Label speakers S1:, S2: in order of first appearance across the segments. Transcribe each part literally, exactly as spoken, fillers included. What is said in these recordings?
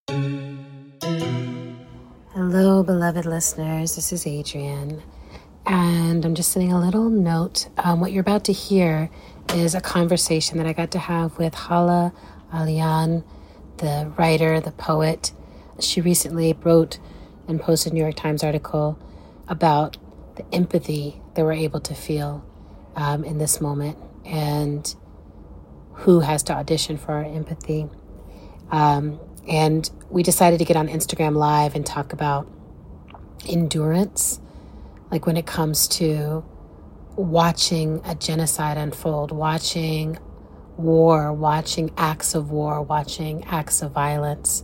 S1: Hello, beloved listeners. This is Adrienne, and I'm just sending a little note. Um, what you're about to hear is a conversation that I got to have with Hala Alian, the writer, the poet. She recently wrote and posted a New York Times article about the empathy that we're able to feel um, in this moment, and who has to audition for our empathy. Um, and we decided to get on Instagram Live and talk about endurance, like when it comes to watching a genocide unfold, watching war, watching acts of war, watching acts of violence.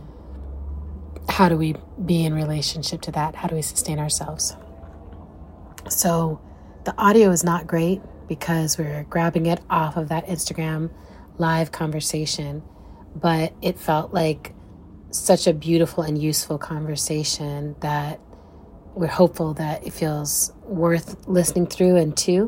S1: How do we be in relationship to that? How do we sustain ourselves? So the audio is not great because we're grabbing it off of that Instagram Live conversation, but it felt like such a beautiful and useful conversation that we're hopeful that it feels worth listening through and to.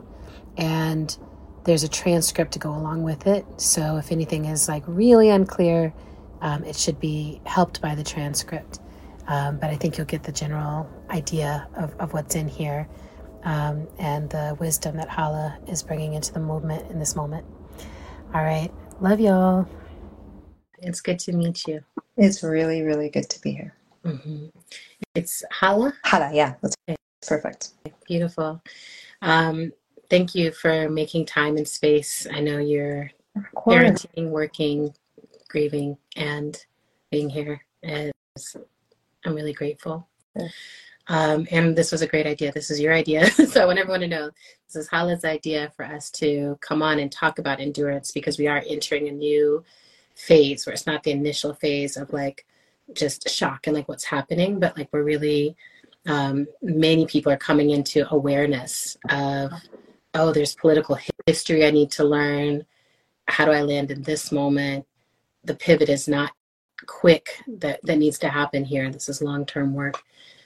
S1: And there's a transcript to go along with it. So if anything is like really unclear, um, it should be helped by the transcript. Um, but I think you'll get the general idea of, of what's in here um, and the wisdom that Hala is bringing into the movement in this moment. All right. Love y'all. It's good to meet you.
S2: It's really, really good to be here.
S1: Mm-hmm. It's Hala?
S2: Hala, yeah, that's perfect.
S1: Beautiful. Um, thank you for making time and space. I know you're parenting, working, grieving, and being here. Is, I'm really grateful.
S2: Yeah.
S1: Um, and this was a great idea. This is your idea. So I want everyone to know this is Hala's idea for us to come on and talk about endurance, because we are entering a new phase where it's not the initial phase of like just shock and like what's happening, but like we're really, um, many people are coming into awareness of, oh, there's political history I need to learn. How do I land in this moment? The pivot is not quick. That, that needs to happen here. This is long-term work.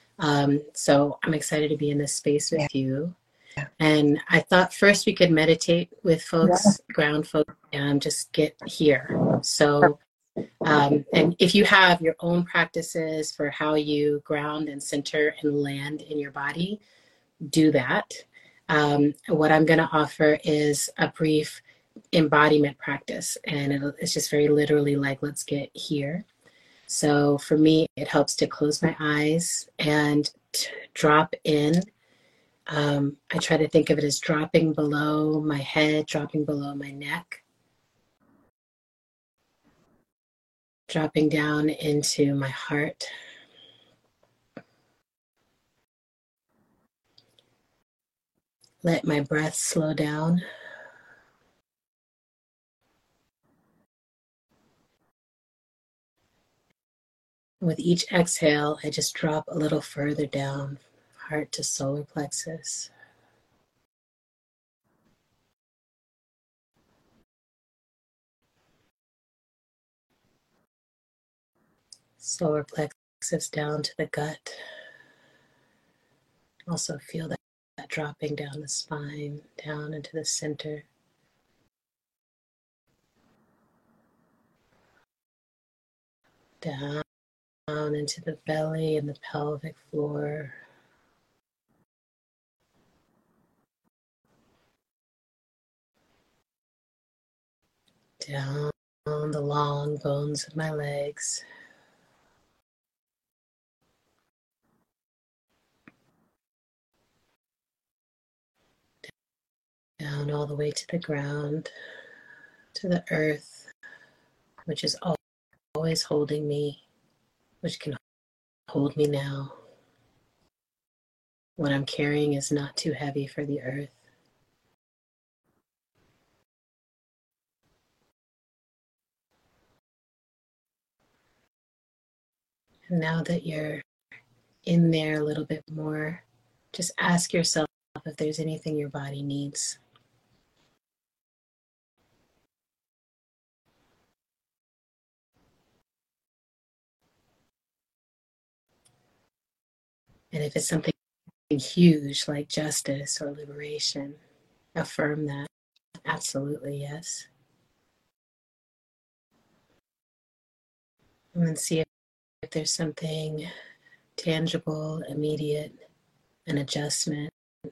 S1: Um, so I'm excited to be in this space with
S2: Yeah.
S1: you. Yeah. And I thought first we could meditate with folks, yeah. ground folks, and just get here. So, um, and if you have your own practices for how you ground and center and land in your body, do that. Um, what I'm going to offer is a brief embodiment practice, and it'll, it's just very literally like, let's get here. So for me, it helps to close my eyes and t- drop in. Um, I try to think of it as dropping below my head, dropping below my neck, dropping down into my heart. Let my breath slow down. With each exhale, I just drop a little further down, heart to solar plexus. Solar plexus down to the gut. Also feel that, that dropping down the spine, down into the center. Down into the belly and the pelvic floor. Down the long bones of my legs. Down all the way to the ground, to the earth, which is always holding me, which can hold me now. What I'm carrying is not too heavy for the earth. And now that you're in there a little bit more, just ask yourself if there's anything your body needs. And if it's something huge like justice or liberation, affirm that. Absolutely, yes. And then see if there's something tangible, immediate, an adjustment,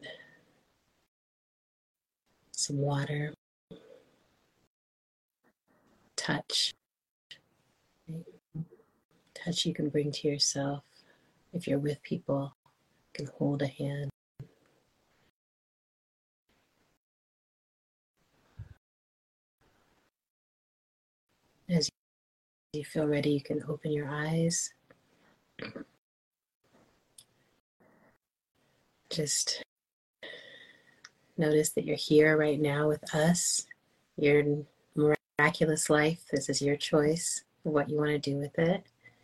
S1: some water, touch. Touch you can bring to yourself. If you're with people, you can hold a hand. As you feel ready, you can open your eyes. Just notice that you're here right now with us. Your miraculous life. This is your choice of what you want to do with it.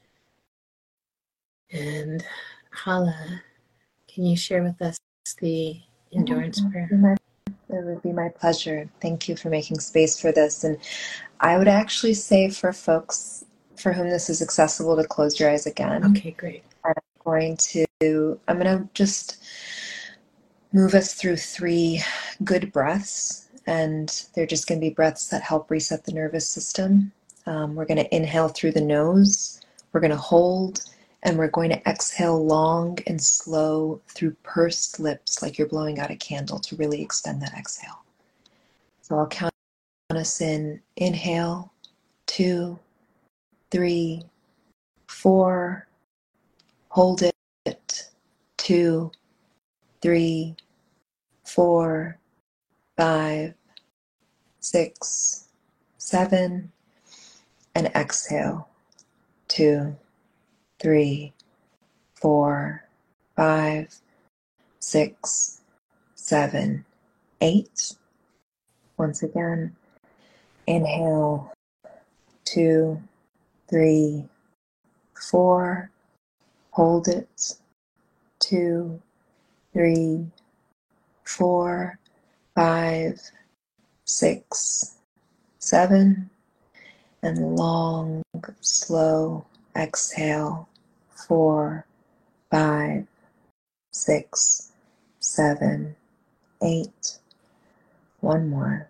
S1: And Hala, can you share with us the endurance prayer?
S2: It would be my pleasure. Thank you for making space for this. And I would actually say for folks for whom this is accessible to close your eyes again.
S1: Okay, great.
S2: I'm going to, I'm going to just move us through three good breaths. And they're just going to be breaths that help reset the nervous system. Um, we're going to inhale through the nose. We're going to hold. And we're going to exhale long and slow through pursed lips, like you're blowing out a candle, to really extend that exhale. So I'll count us in. Inhale, two, three, four. Hold it, two, three, four, five, six, seven. And exhale, two, three, four, five, six, seven, eight. Once again, inhale, two, three, four. Hold it, two, three, four, five, six, seven. And long, slow exhale, four, five, six, seven, eight. One more.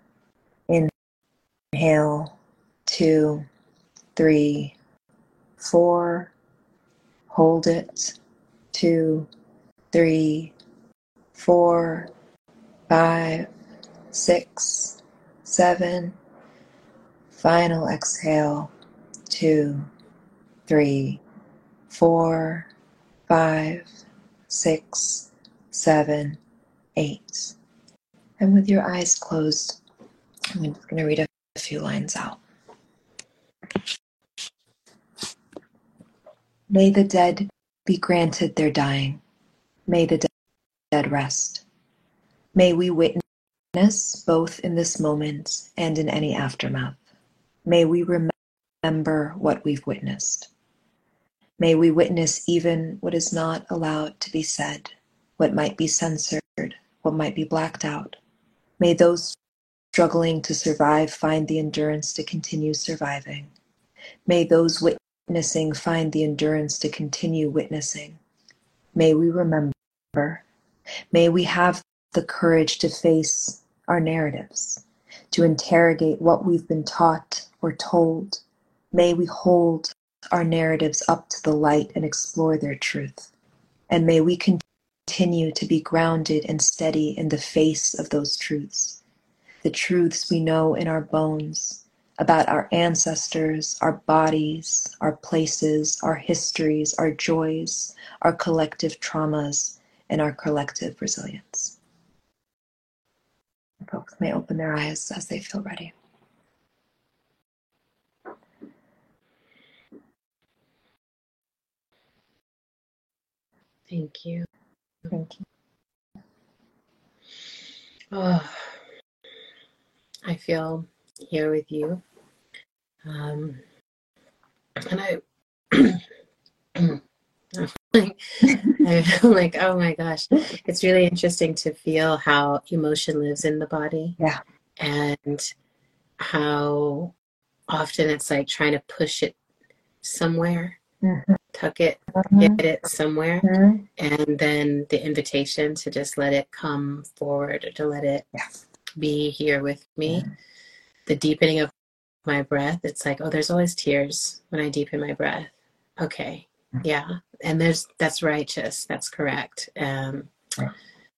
S2: Inhale, two, three, four. Hold it, two, three, four, five, six, seven. Final exhale, two, three, four, five, six, seven, eight. And with your eyes closed, I'm just going to read a few lines out. May the dead be granted their dying. May the dead rest. May we witness both in this moment and in any aftermath. May we remember what we've witnessed. May we witness even what is not allowed to be said, what might be censored, what might be blacked out. May those struggling to survive find the endurance to continue surviving. May those witnessing find the endurance to continue witnessing. May we remember. May we have the courage to face our narratives, to interrogate what we've been taught or told. May we hold our narratives up to the light and explore their truth. And may we continue to be grounded and steady in the face of those truths. The truths we know in our bones about our ancestors, our bodies, our places, our histories, our joys, our collective traumas, and our collective resilience. Folks may open their eyes as they feel ready.
S1: Thank you.
S2: Thank you.
S1: Oh, I feel here with you. Um, and I, I'm like, I'm like, oh my gosh. It's really interesting to feel how emotion lives in the body.
S2: Yeah.
S1: And how often it's like trying to push it somewhere, mm-hmm. tuck it, mm-hmm. get it somewhere, mm-hmm. and then the invitation to just let it come forward, or to let it yeah. be here with me. Mm-hmm. The deepening of my breath, it's like, oh, there's always tears when I deepen my breath. Okay. Yeah. And there's, that's righteous. That's correct. Um,
S2: Right.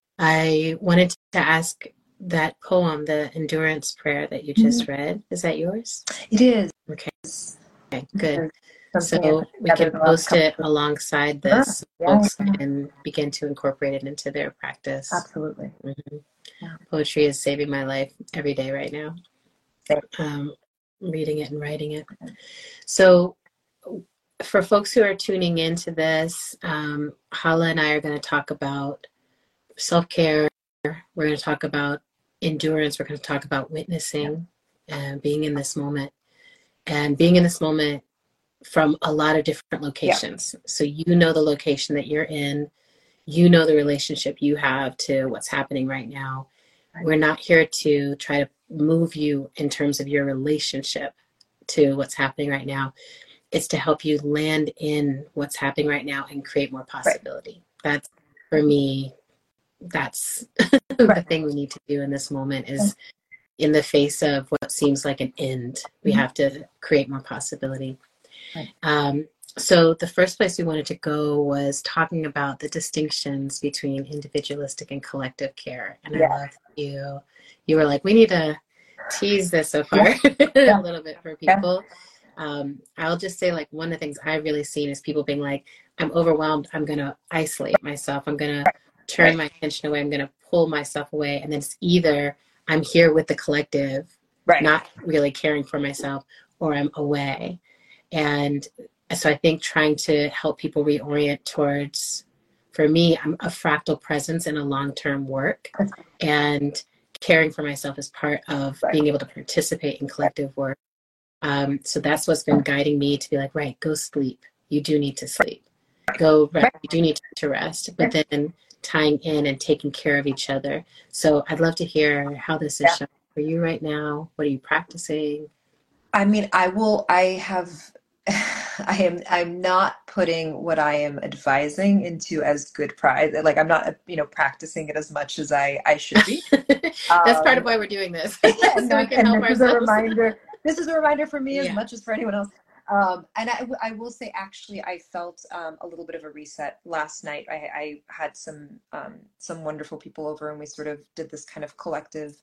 S1: I wanted to ask that poem, the endurance prayer that you just
S2: Mhm.
S1: read. Is that yours?
S2: It is.
S1: Okay. Okay, good.
S2: Something I
S1: So
S2: put
S1: we
S2: together
S1: can
S2: the last
S1: post
S2: couple
S1: it
S2: of
S1: alongside
S2: Sure.
S1: this.
S2: Yeah,
S1: Folks
S2: yeah,
S1: can begin to incorporate it into their practice.
S2: absolutely.
S1: Mhm.
S2: Yeah.
S1: Poetry is saving my life every day right now.
S2: Same.
S1: Um, reading it and writing it. So for folks who are tuning into this, um, Hala and I are going to talk about self-care. We're going to talk about endurance. We're going to talk about witnessing and being in this moment, and being in this moment from a lot of different locations. Yeah. So you know the location that you're in, you know the relationship you have to what's happening right now. Right. We're not here to try to move you in terms of your relationship to what's happening right now. It's to help you land in what's happening right now and create more possibility. Right. That's, for me, that's the right. thing we need to do in this moment is in the face of what seems like an end, we mm-hmm. have to create more possibility. Right. Um, so the first place we wanted to go was talking about the distinctions between individualistic and collective care. And yeah. I love you. You were like, we need to tease this so far yeah. a little bit for people. Yeah. Um, I'll just say, like, one of the things I've really seen is people being like, I'm overwhelmed. I'm going to isolate myself. I'm going to turn right. my attention away. I'm going to pull myself away. And then it's either I'm here with the collective, right. not really caring for myself, or I'm away. And so I think trying to help people reorient towards, for me, I'm a fractal presence in a long-term work, and caring for myself is part of right. being able to participate in collective work. Um, so that's what's been guiding me to be like, right, go sleep. You do need to sleep. Go rest. You do need to rest. But then tying in and taking care of each other. So I'd love to hear how this is yeah. showing for you right now. What are you practicing?
S2: I mean, I will, I have, I am, I'm not putting what I am advising into as good pride. Like, I'm not, you know, practicing it as much as I, I should be.
S1: That's um, part of why we're doing this.
S2: so
S1: and
S2: we
S1: can help
S2: this
S1: ourselves.
S2: Is a reminder, this is a reminder for me
S1: yeah.
S2: as much as for anyone else. Um, and I, I will say, actually, I felt um, a little bit of a reset last night. I, I had some, um, some wonderful people over, and we sort of did this kind of collective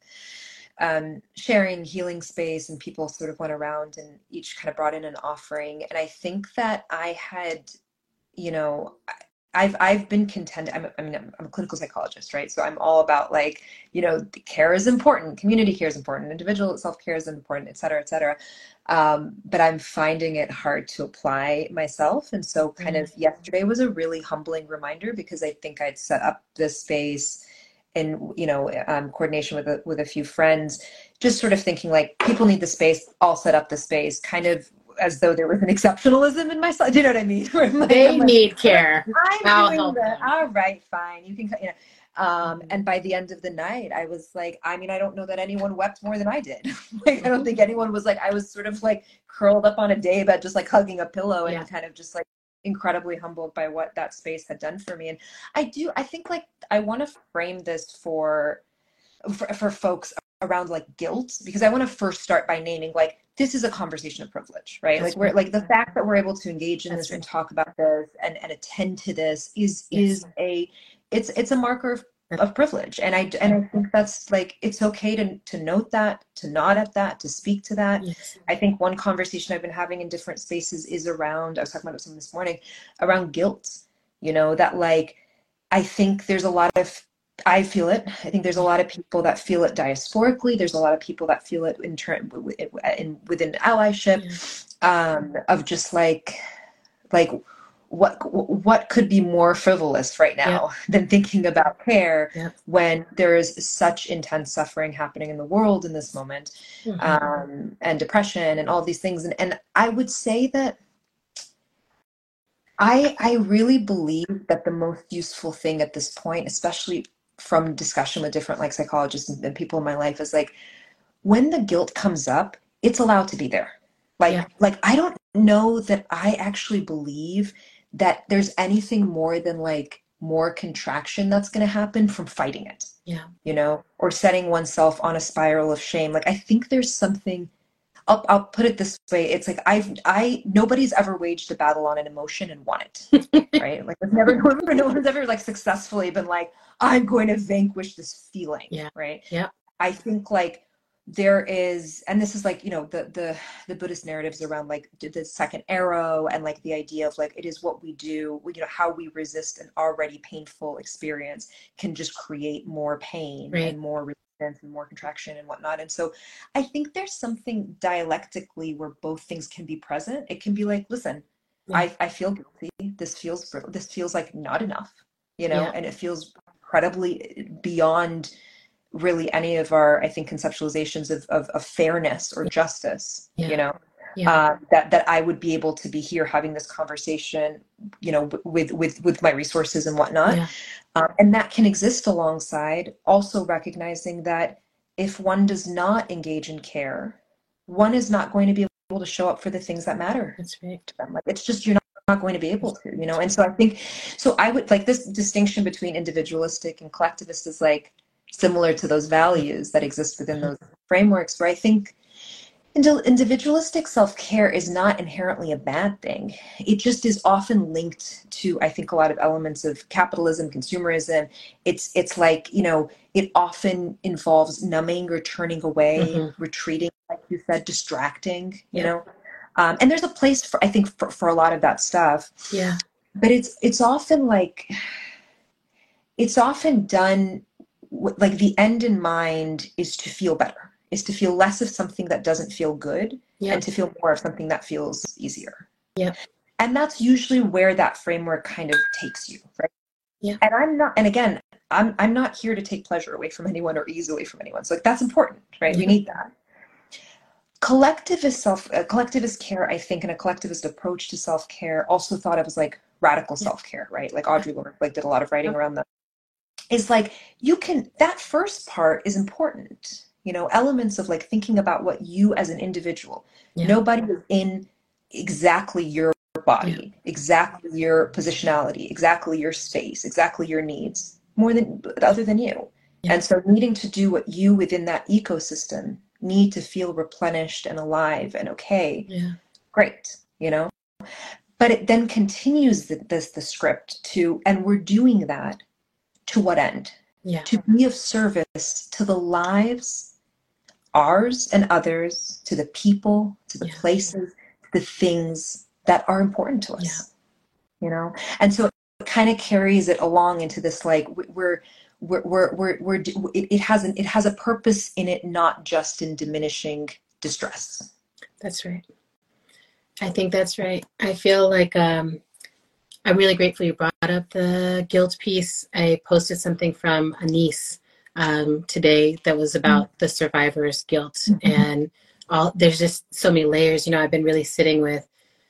S2: um, sharing healing space, and people sort of went around and each kind of brought in an offering. And I think that I had, you know, I've, I've been content. I'm, I mean, I'm, I'm a clinical psychologist, right? So I'm all about, like, you know, care is important, community care is important, individual self-care is important, et cetera, et cetera. Um, but I'm finding it hard to apply myself. And so kind mm-hmm. of yesterday was a really humbling reminder, because I think I'd set up this space in, you know, um, coordination with a, with a few friends, just sort of thinking like, people need the space, I'll set up the space, kind of as though there was an exceptionalism in myself. Do you know what I mean? like,
S1: they
S2: like,
S1: need care.
S2: I'm
S1: I'll
S2: doing
S1: help
S2: the,
S1: them.
S2: all right, fine. You can, you know. Um,
S1: mm-hmm.
S2: And by the end of the night, I was like, I mean, I don't know that anyone wept more than I did. Like, I don't think anyone was like, I was sort of like curled up on a daybed, just like hugging a pillow, and yeah. kind of just like incredibly humbled by what that space had done for me. And I do, I think like, I want to frame this for, for, for folks around like guilt, because I want to first start by naming, like, this is a conversation of privilege, right? That's like we're right. like the fact that we're able to engage in That's this right. and talk about this and, and attend to this is, yes. is a, it's, it's a marker of, of privilege. And I, and I think that's like, it's okay to, to note that, to nod at that, to speak to that. Yes. I think one conversation I've been having in different spaces is around, I was talking about something this morning, around guilt, you know, that like, I think there's a lot of, I feel it. I think there's a lot of people that feel it diasporically. There's a lot of people that feel it in turn in within allyship, yeah. um, of just like, like what what could be more frivolous right now yeah. than thinking about care yeah. when there is such intense suffering happening in the world in this moment, mm-hmm. um, and depression and all these things. And and I would say that I I really believe that the most useful thing at this point, especially from discussion with different like psychologists and, and people in my life, is like, when the guilt comes up, it's allowed to be there. Like, yeah. like I don't know that I actually believe that there's anything more than like more contraction that's going to happen from fighting it.
S1: Yeah.
S2: You know, or setting oneself on a spiral of shame. Like, I think there's something I'll, I'll put it this way. It's like I've, I, nobody's ever waged a battle on an emotion and won it, right? Like it's never, no one's ever like successfully been like, I'm going to vanquish this feeling,
S1: Yeah.
S2: right?
S1: Yeah.
S2: I think like there is, and this is like, you know, the, the, the Buddhist narratives around like the second arrow and like the idea of like, it is what we do, you know, how we resist an already painful experience can just create more pain
S1: Right.
S2: and more resistance and more contraction and whatnot. And so I think there's something dialectically where both things can be present. It can be like, listen,
S1: Yeah.
S2: I, I feel guilty. This feels, this feels like not enough, you know,
S1: Yeah.
S2: and it feels incredibly beyond really any of our, I think, conceptualizations of, of, of fairness or justice,
S1: Yeah.
S2: you know,
S1: Yeah.
S2: uh, that, that I would be able to be here having this conversation, you know, with, with, with my resources and whatnot.
S1: Yeah.
S2: Um, and that can exist alongside also recognizing that if one does not engage in care, one is not going to be able to show up for the things that matter.
S1: That's right.
S2: To them. Like, it's just, you're not, not going to be able to, you know? And so I think, so I would like this distinction between individualistic and collectivist is like, similar to those values that exist within those frameworks, where I think individualistic self-care is not inherently a bad thing. It just is often linked to, I think, a lot of elements of capitalism, consumerism. It's it's like, you know, it often involves numbing or turning away, mm-hmm. retreating, like you said, distracting, you yep. know. Um, and there's a place for, I think, for, for a lot of that stuff.
S1: Yeah.
S2: But it's it's often like, it's often done like the end in mind is to feel better, is to feel less of something that doesn't feel good yep. and to feel more of something that feels easier.
S1: Yeah.
S2: And that's usually where that framework kind of takes you, right?
S1: Yeah.
S2: And I'm not, and again, I'm I'm not here to take pleasure away from anyone or ease away from anyone. So like, that's important, right? Yeah. We need that. Collectivist self, uh, collectivist care, I think, and a collectivist approach to self-care also thought of as like radical yeah. self-care, right? Like Audre Lorde like did a lot of writing yeah. around that. Is like, you can, that first part is important, you know, elements of like thinking about what you as an individual, yeah. nobody is in exactly your body, yeah. exactly your positionality, exactly your space, exactly your needs, more than, other than you. Yeah. And so needing to do what you within that ecosystem need to feel replenished and alive and okay.
S1: Yeah.
S2: Great, you know, but it then continues the, this, the script to, and we're doing that to what end?
S1: Yeah.
S2: To be of service to the lives, ours and others, to the people, to the yeah. places, the things that are important to us, yeah. you know? And so it kind of carries it along into this, like, we're, we're, we're, we're, we're it, it has an, it has a purpose in it, not just in diminishing distress.
S1: That's right. I think that's right. I feel like, um, I'm really grateful you brought up the guilt piece. I posted something from a niece um, today that was about mm-hmm. the survivor's guilt. Mm-hmm. And all there's just so many layers. You know, I've been really sitting with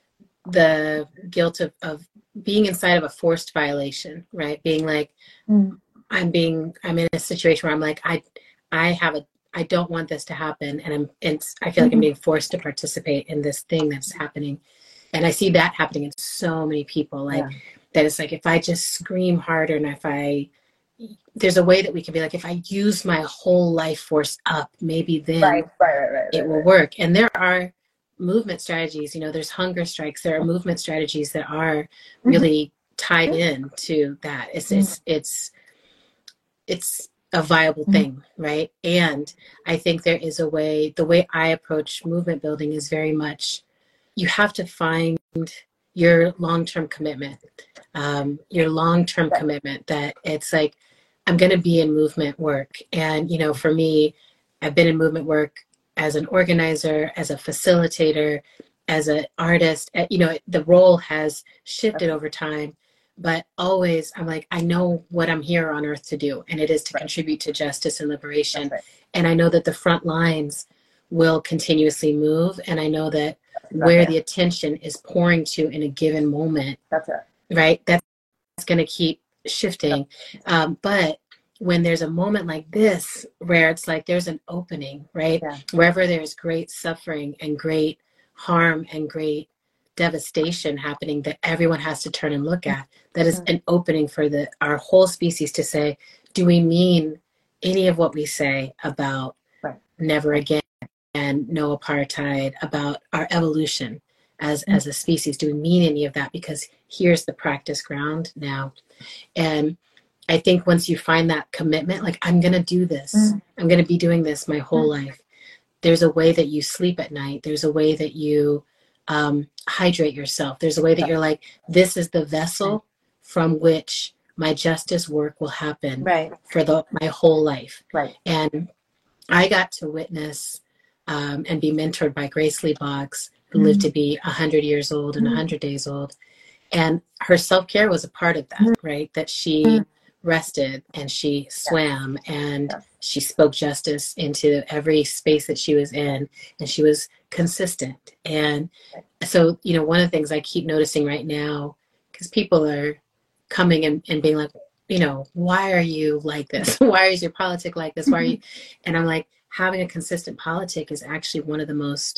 S1: the guilt of, of being inside of a forced violation, right? Being like, mm. I'm being, I'm in a situation where I'm like, I, I have a, I don't want this to happen. And I'm, it's, I feel like mm-hmm. I'm being forced to participate in this thing that's happening. And I see that happening in so many people, like yeah. that it's like, if I just scream harder and if I, there's a way that we can be like, if I use my whole life force up, maybe then
S2: right, right, right, right,
S1: it
S2: right,
S1: will
S2: right.
S1: work. And there are movement strategies, you know, there's hunger strikes, there are movement strategies that are mm-hmm. really tied mm-hmm. in to that. It's, mm-hmm. it's, it's, it's a viable mm-hmm. thing, right? And I think there is a way, the way I approach movement building is very much, you have to find your long-term commitment, um, your long-term right. commitment that it's like, I'm going to be in movement work. And, you know, for me, I've been in movement work as an organizer, as a facilitator, as an artist. You know, the role has shifted over time, but always I'm like, I know what I'm here on earth to do, and it is to right. contribute to justice and liberation. Right. And I know that the front lines will continuously move. And I know that That's where it. the attention is pouring to in a given moment,
S2: That's it.
S1: right? That's going to keep shifting. Um, but when there's a moment like this, where it's like, there's an opening, right?
S2: Yeah.
S1: Wherever there's great suffering and great harm and great devastation happening that everyone has to turn and look at, that is an opening for the our whole species to say, do we mean any of what we say about
S2: right.
S1: never again? and no apartheid, about our evolution as, as a species. Do we mean any of that? Because here's the practice ground now. And I think once you find that commitment, like, I'm going to do this, mm. I'm going to be doing this my whole mm. life. There's a way that you sleep at night. There's a way that you um, hydrate yourself. There's a way that you're like, this is the vessel from which my justice work will happen
S2: right.
S1: for the my whole life.
S2: Right.
S1: And I got to witness um, and be mentored by Grace Lee Boggs, who mm. lived to be one hundred years old and mm. one hundred days old. And her self-care was a part of that, mm. right? That she mm. rested and she swam yeah. and yeah. she spoke justice into every space that she was in, and she was consistent. And so, you know, one of the things I keep noticing right now, because people are coming and, and being like, you know, why are you like this? Why is your politic like this? Why are you? And I'm like, having a consistent politic is actually one of the most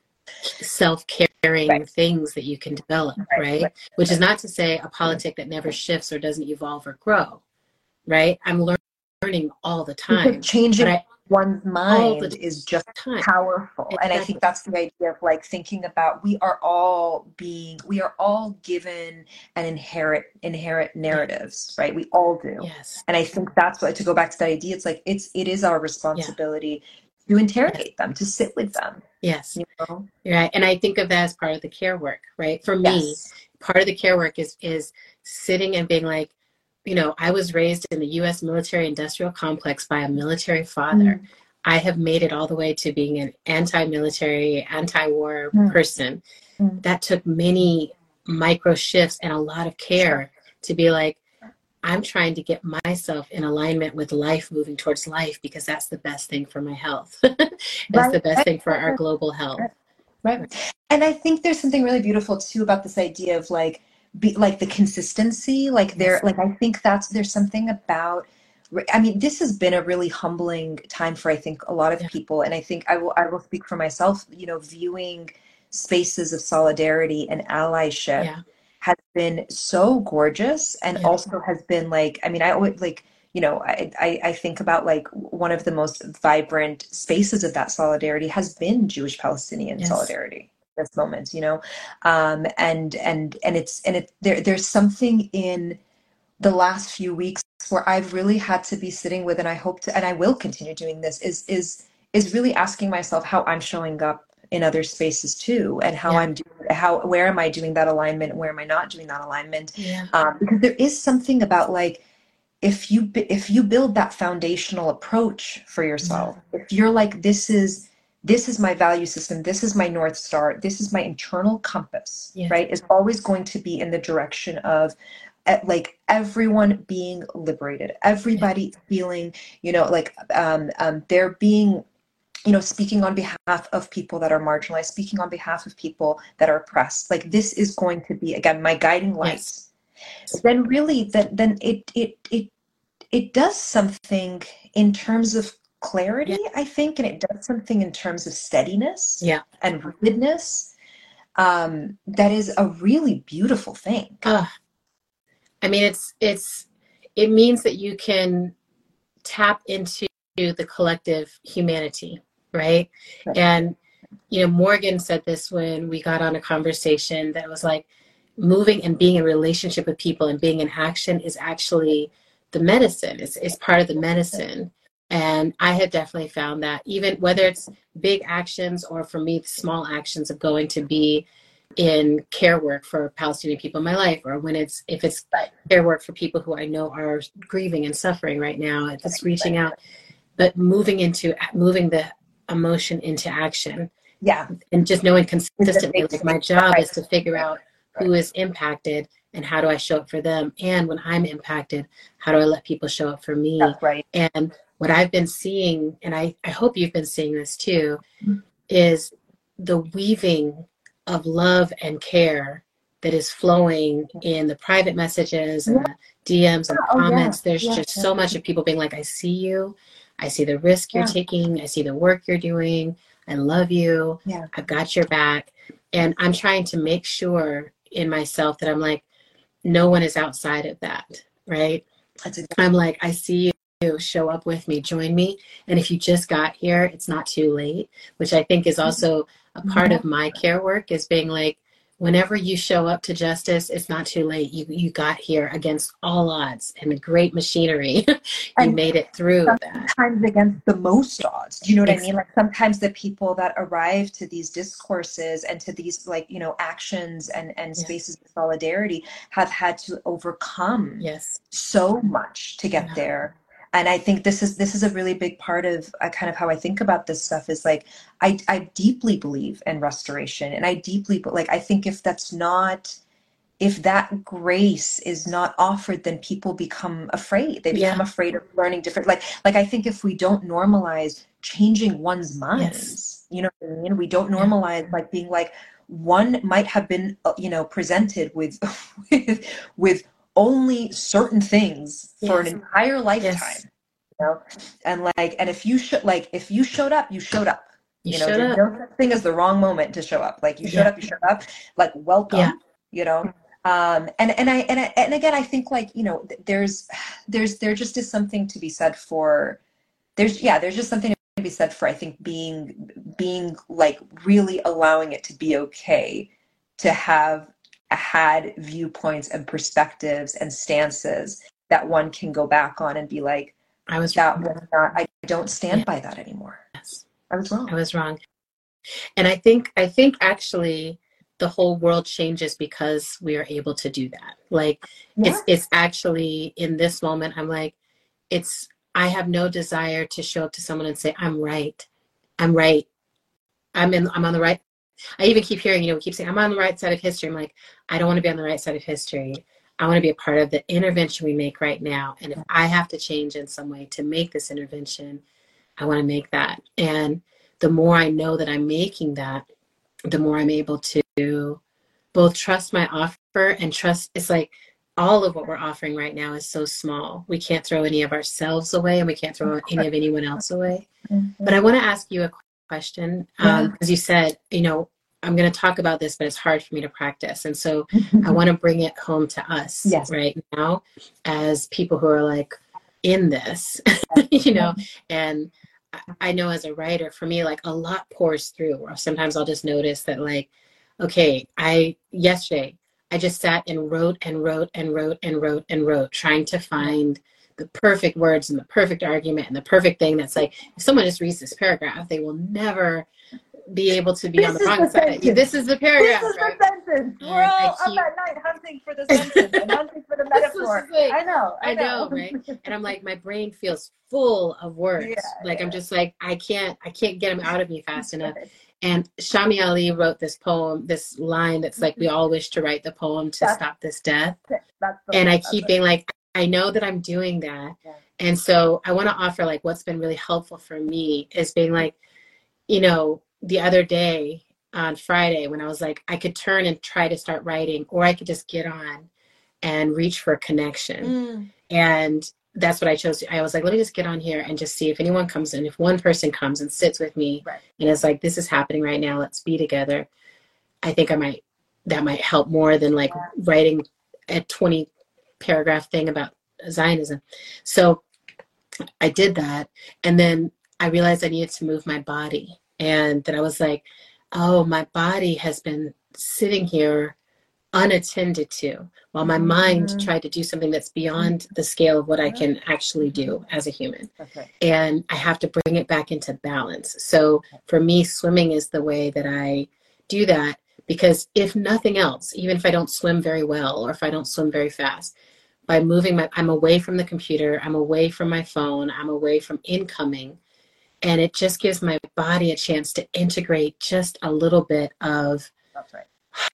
S1: self-caring right. things that you can develop, right? right? right. Which is not to say a politic that never shifts or doesn't evolve or grow, right? I'm lear- learning all the time.
S2: Because changing
S1: I,
S2: one's mind is just
S1: time.
S2: powerful.
S1: Exactly.
S2: And I think that's the idea of like thinking about, we are all being, we are all given an inherent, inherent narratives, right? We all do.
S1: Yes.
S2: And I think that's what, to go back to that idea, it's like, it's, it is our responsibility yeah. to interrogate yes. them, to sit with them.
S1: Yes.
S2: You know?
S1: Right. And I think of that as part of the care work, right? For me, yes. part of the care work is, is sitting and being like, you know, I was raised in the U S military industrial complex by a military father. Mm. I have made it all the way to being an anti-military, anti-war mm. person. Mm. That took many micro shifts and a lot of care to be like, I'm trying to get myself in alignment with life, moving towards life, because that's the best thing for my health. That's right. the best thing for our global health.
S2: Right. right. And I think there's something really beautiful too about this idea of like, be like the consistency, like there, like, I think that's, there's something about, I mean, this has been a really humbling time for, I think, a lot of yeah. people. And I think I will, I will speak for myself, you know, viewing spaces of solidarity and allyship yeah. has been so gorgeous. And yeah. also has been like, I mean, I always like, you know, I, I, I think about like one of the most vibrant spaces of that solidarity has been Jewish Palestinian yes. solidarity. This moment, you know, um, and and and it's and it there. There's something in the last few weeks where I've really had to be sitting with, and I hope to, and I will continue doing this. Is is is really asking myself how I'm showing up in other spaces too, and how yeah. I'm doing, how where am I doing that alignment, where am I not doing that alignment?
S1: Yeah.
S2: Um, because there is something about like if you if you build that foundational approach for yourself, yeah. if you're like this is. This is my value system. This is my North Star. This is my internal compass, yes. right? Is always going to be in the direction of uh, like everyone being liberated, everybody yeah. feeling, you know, like um, um, they're being, you know, speaking on behalf of people that are marginalized, speaking on behalf of people that are oppressed. Like this is going to be, again, my guiding light. Yes. Then really, that then it, it, it, it does something in terms of clarity, yeah. I think, and it does something in terms of steadiness
S1: yeah.
S2: and rootedness. Um, that is a really beautiful thing.
S1: Uh, I mean, it's, it's, it means that you can tap into the collective humanity, right? right? And, you know, Morgan said this when we got on a conversation that was like, moving and being in relationship with people and being in action is actually the medicine. It's, it's part of the medicine. And I have definitely found that even whether it's big actions or for me, small actions of going to be in care work for Palestinian people in my life, or when it's, if it's care work for people who I know are grieving and suffering right now, if it's reaching out, but moving into, moving the emotion into action.
S2: Yeah.
S1: And just knowing consistently, like my job is to figure out who is impacted and how do I show up for them? And when I'm impacted, how do I let people show up for me?
S2: That's right.
S1: And what I've been seeing, and I, I hope you've been seeing this too, is the weaving of love and care that is flowing in the private messages and the D Ms and the comments. Oh, yeah. There's yeah. just yeah. so much of people being like, I see you. I see the risk you're yeah. taking. I see the work you're doing. I love you.
S2: Yeah.
S1: I've got your back. And I'm trying to make sure in myself that I'm like, no one is outside of that, right?
S2: That's exactly.
S1: I'm like, I see show up with me, join me. And if you just got here, it's not too late, which I think is also a part of my care work, is being like, whenever you show up to justice, it's not too late. You you got here against all odds and a great machinery. you
S2: And
S1: made it through that.
S2: sometimes against the most odds. Do you know what I
S1: Exactly.
S2: mean? Like sometimes the people that arrive to these discourses and to these like, you know, actions and, and
S1: Yes.
S2: spaces of solidarity have had to overcome
S1: Yes.
S2: so much to get
S1: Yeah.
S2: there. And I think this is this is a really big part of uh, kind of how I think about this stuff is like, I, I deeply believe in restoration. And I deeply, like, I think if that's not, if that grace is not offered, then people become afraid. They become
S1: Yeah.
S2: afraid of learning different, like, like I think if we don't normalize changing one's minds,
S1: Yes.
S2: you know what I mean? We don't
S1: Yeah.
S2: normalize like being like, one might have been, uh, you know, presented with, with, with only certain things for
S1: Yes.
S2: an entire lifetime,
S1: Yes.
S2: you know? And like, and if you should, like, if you showed up, you showed up,
S1: You
S2: you know,
S1: showed
S2: there's
S1: up.
S2: no such thing as the wrong moment to show up. Like you showed
S1: Yeah.
S2: up, you showed up, like, welcome,
S1: Yeah.
S2: you know? Um, and, and I, and I, and again, I think like, you know, there's, there's, there just is something to be said for, there's, yeah, there's just something to be said for, I think being, being like really allowing it to be okay to have had viewpoints and perspectives and stances that one can go back on and be like,
S1: I was
S2: that
S1: wrong.
S2: was not, I don't stand
S1: Yeah.
S2: by that anymore.
S1: Yes.
S2: I was wrong.
S1: I was wrong. And I think, I think actually the whole world changes because we are able to do that. Like
S2: Yeah.
S1: it's, it's actually in this moment, I'm like, it's, I have no desire to show up to someone and say, I'm right. I'm right. I'm in, I'm on the right. I even keep hearing, you know, we keep saying, I'm on the right side of history. I'm like, I don't want to be on the right side of history. I want to be a part of the intervention we make right now. And if I have to change in some way to make this intervention, I want to make that. And the more I know that I'm making that, the more I'm able to both trust my offer and trust, it's like all of what we're offering right now is so small. We can't throw any of ourselves away and we can't throw any of anyone else away. Mm-hmm. But I want to ask you a question, um, because you said, you know, I'm going to talk about this, but it's hard for me to practice. And so I want to bring it home to us yes. right now as people who are like in this, you know, and I know as a writer, for me, like a lot pours through. Or sometimes I'll just notice that like, okay, I, yesterday, I just sat and wrote and wrote and wrote and wrote and wrote, trying to find the perfect words and the perfect argument and the perfect thing that's like, if someone just reads this paragraph, they will never be able to be
S2: this
S1: on the wrong the side.
S2: Sentence.
S1: This is the paragraph.
S2: This is
S1: right?
S2: the sentence. We're
S1: and
S2: all
S1: keep...
S2: up at night hunting for the sentence and hunting for the metaphor.
S1: like,
S2: I know. I,
S1: I know. know, right? And I'm like, my brain feels full of words. Yeah, like yeah. I'm just like, I can't, I can't get them out of me fast enough. And Shami Ali wrote this poem, this line that's like, we all wish to write the poem to that's, stop this death. That's the, and I keep that's being like, I know that I'm doing that. Yeah. And so I want to offer like what's been really helpful for me is being like, you know, the other day on Friday when I was like, I could turn and try to start writing, or I could just get on and reach for a connection. Mm. And that's what I chose to. I was like, let me just get on here and just see if anyone comes in. If one person comes and sits with me right. and is like, this is happening right now, let's be together. I think I might, that might help more than like yeah. writing a twenty paragraph thing about Zionism. So I did that. And then I realized I needed to move my body. And that I was like, oh, my body has been sitting here unattended to while my mm-hmm. mind tried to do something that's beyond the scale of what I can actually do as a human. Okay. And I have to bring it back into balance. So for me, swimming is the way that I do that, because if nothing else, even if I don't swim very well or if I don't swim very fast, by moving my, I'm away from the computer, I'm away from my phone, I'm away from incoming. And it just gives my body a chance to integrate just a little bit of, that's right.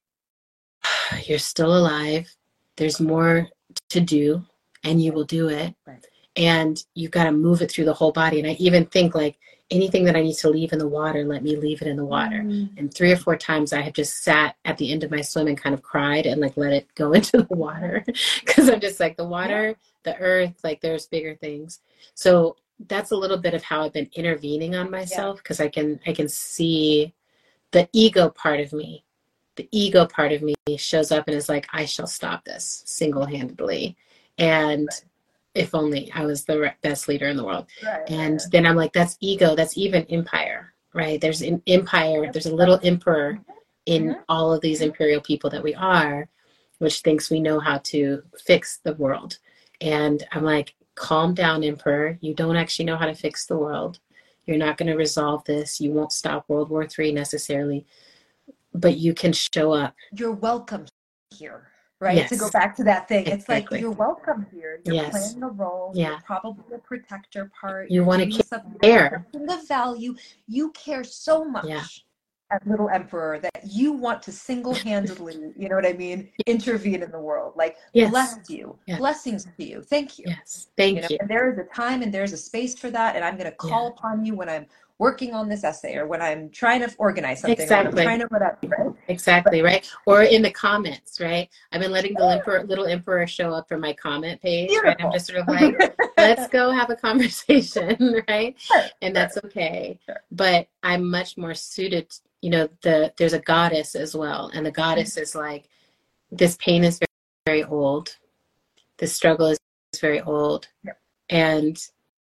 S1: You're still alive. There's more to do, and you will do it. Right. And you've got to move it through the whole body. And I even think like anything that I need to leave in the water, let me leave it in the water. Mm. And three or four times I have just sat at the end of my swim and kind of cried and like let it go into the water. Because I'm just like the water, yeah. the earth, like there's bigger things. So that's a little bit of how I've been intervening on myself, because yeah. I can I can see the ego part of me. The ego part of me shows up and is like, I shall stop this single-handedly. And if only I was the re- best leader in the world.
S2: Right,
S1: And
S2: right.
S1: then I'm like, that's ego. That's even empire, right? There's an empire. There's a little emperor in
S2: Mhm.
S1: all of these imperial people that we are, which thinks we know how to fix the world. And I'm like, calm down, emperor. You don't actually know how to fix the world. You're not going to resolve this. You won't stop World War Three necessarily, but you can show up.
S2: You're welcome here, right?
S1: Yes,
S2: To go back to that thing, it's like
S1: exactly.
S2: you're welcome here. You're
S1: Yes.
S2: playing a role.
S1: Yeah.
S2: You're probably the protector part.
S1: You
S2: You're
S1: want
S2: doing
S1: to
S2: something
S1: care.
S2: the value. You care so much
S1: Yeah.
S2: as little emperor that you want to single-handedly, you know what I mean, intervene in the world. Like,
S1: Yes.
S2: bless you.
S1: Yes.
S2: Blessings to you. Thank you.
S1: Yes. Thank
S2: you. Know?
S1: you.
S2: And there is a time and there's a space for that. And I'm going to call
S1: Yeah.
S2: upon you when I'm working on this essay or when I'm trying to organize something.
S1: Exactly.
S2: Or when I'm trying to whatever, right?
S1: Exactly, but, right? Or in the comments, right? I've been letting the emperor, little emperor show up for my comment page, beautiful. Right? I'm just sort of like, let's go have a conversation, right? Sure, and that's okay. Sure. But I'm much more suited, you know, the there's a goddess as well. And the goddess mm-hmm. is like, this pain is very, very old. This struggle is very old. Yep. And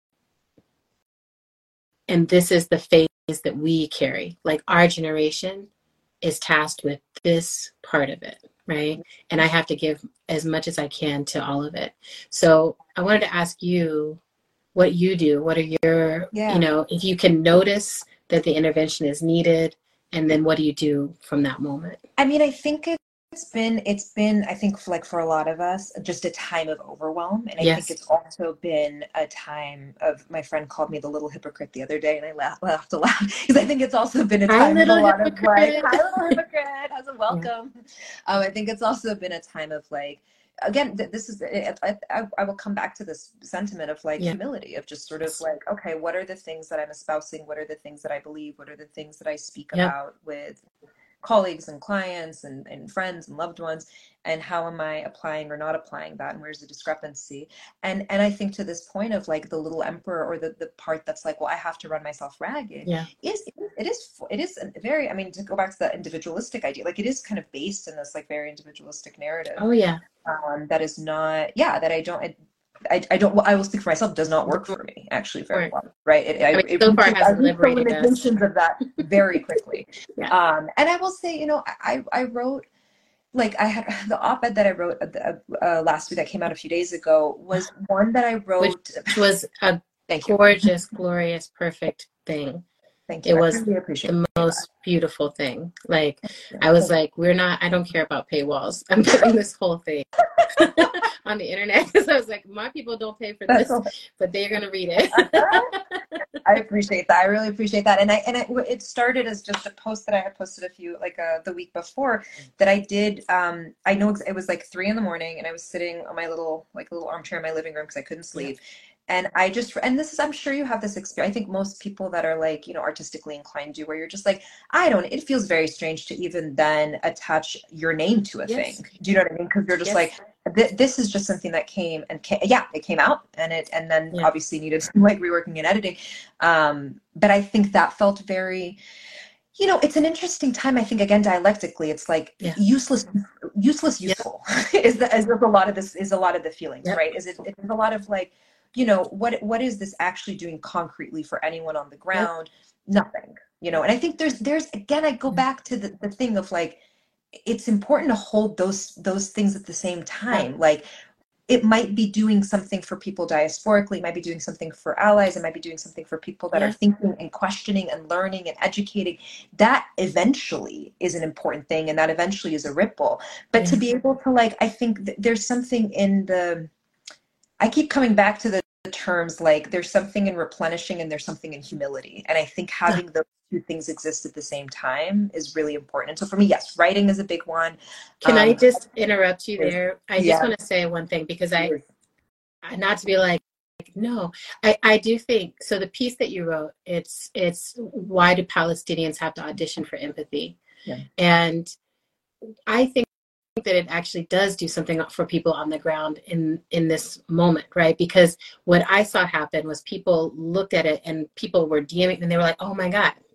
S1: and this is the phase that we carry. Like our generation is tasked with this part of it, right? And I have to give as much as I can to all of it. So I wanted to ask you what you do. What are your, yeah. you know, if you can notice that the intervention is needed, and then what do you do from that moment?
S2: I mean, I think it, It's been, it's been, I think, like for a lot of us, just a time of overwhelm. And I yes. think it's also been a time of, my friend called me the little hypocrite the other day, and I laughed, laughed aloud because I think it's also been a time of a lot hypocrite. of like, hi, little hypocrite, how's it, welcome. Yeah. Um, I think it's also been a time of like, again, this is, I, I, I will come back to this sentiment of like yeah. humility, of just sort of like, okay, what are the things that I'm espousing? What are the things that I believe? What are the things that I speak yeah. about with colleagues and clients and, and friends and loved ones, and how am I applying or not applying that, and where's the discrepancy? And and I think to this point of like the little emperor, or the, the part that's like, well, I have to run myself ragged,
S1: yeah.
S2: is it is it is a very, I mean, to go back to that individualistic idea, like it is kind of based in this like very individualistic narrative.
S1: Oh yeah.
S2: Um, that is not, yeah, that I don't, I, I, I don't, I will speak for myself, does not work for me actually very right. well, right? It, I, I mean,
S1: it, so far it hasn't liberated
S2: the limitations of that very quickly.
S1: yeah.
S2: Um, and I will say, you know, I, I wrote, like I had the op-ed that I wrote uh, uh, last week that came out a few days ago was one that I wrote.
S1: Which was a gorgeous, glorious, perfect thing.
S2: Thank you.
S1: It was
S2: really appreciate
S1: the most that. beautiful thing. Like, I was like, we're not, I don't care about paywalls. I'm putting this whole thing on the internet because I was like, my people don't pay for this, but they're going to read it.
S2: I appreciate that. I really appreciate that. And I, and it, it started as just a post that I had posted a few, like uh, the week before that I did. Um, I know it was like three in the morning and I was sitting on my little, like little armchair in my living room because I couldn't sleep. Yeah. And I just, and this is, I'm sure you have this experience. I think most people that are like, you know, artistically inclined do, where you're just like, I don't, it feels very strange to even then attach your name to a yes. thing. Do you know what I mean? Because you're just yes. like, th- this is just something that came and came, yeah, it came out and it, and then yeah. obviously needed some like reworking and editing. Um, but I think that felt very, you know, it's an interesting time. I think, again, dialectically, it's like yeah. useless, useless, useful yeah. is the, is a lot of this, is a lot of the feelings, yep. right? Is it, it's a lot of like, you know, what what is this actually doing concretely for anyone on the ground? Yep. Nothing, you know. And I think there's there's again, I go back to the, the thing of like, it's important to hold those those things at the same time. Yep. Like, it might be doing something for people diasporically, it might be doing something for allies, it might be doing something for people that yes. are thinking and questioning and learning and educating. That eventually is an important thing, and that eventually is a ripple. But yes. to be able to like, I think th- there's something in the, I keep coming back to the terms like there's something in replenishing and there's something in humility. And I think having yeah. those two things exist at the same time is really important. And so for me, yes, writing is a big one.
S1: Can um, I just interrupt you there? I just yeah. want to say one thing because I, not to be like, no, I, I do think, so the piece that you wrote, it's, it's why do Palestinians have to audition for empathy? Yeah. And I think that it actually does do something for people on the ground in in this moment, right? Because what I saw happen was people looked at it and people were DMing and they were like, oh my God,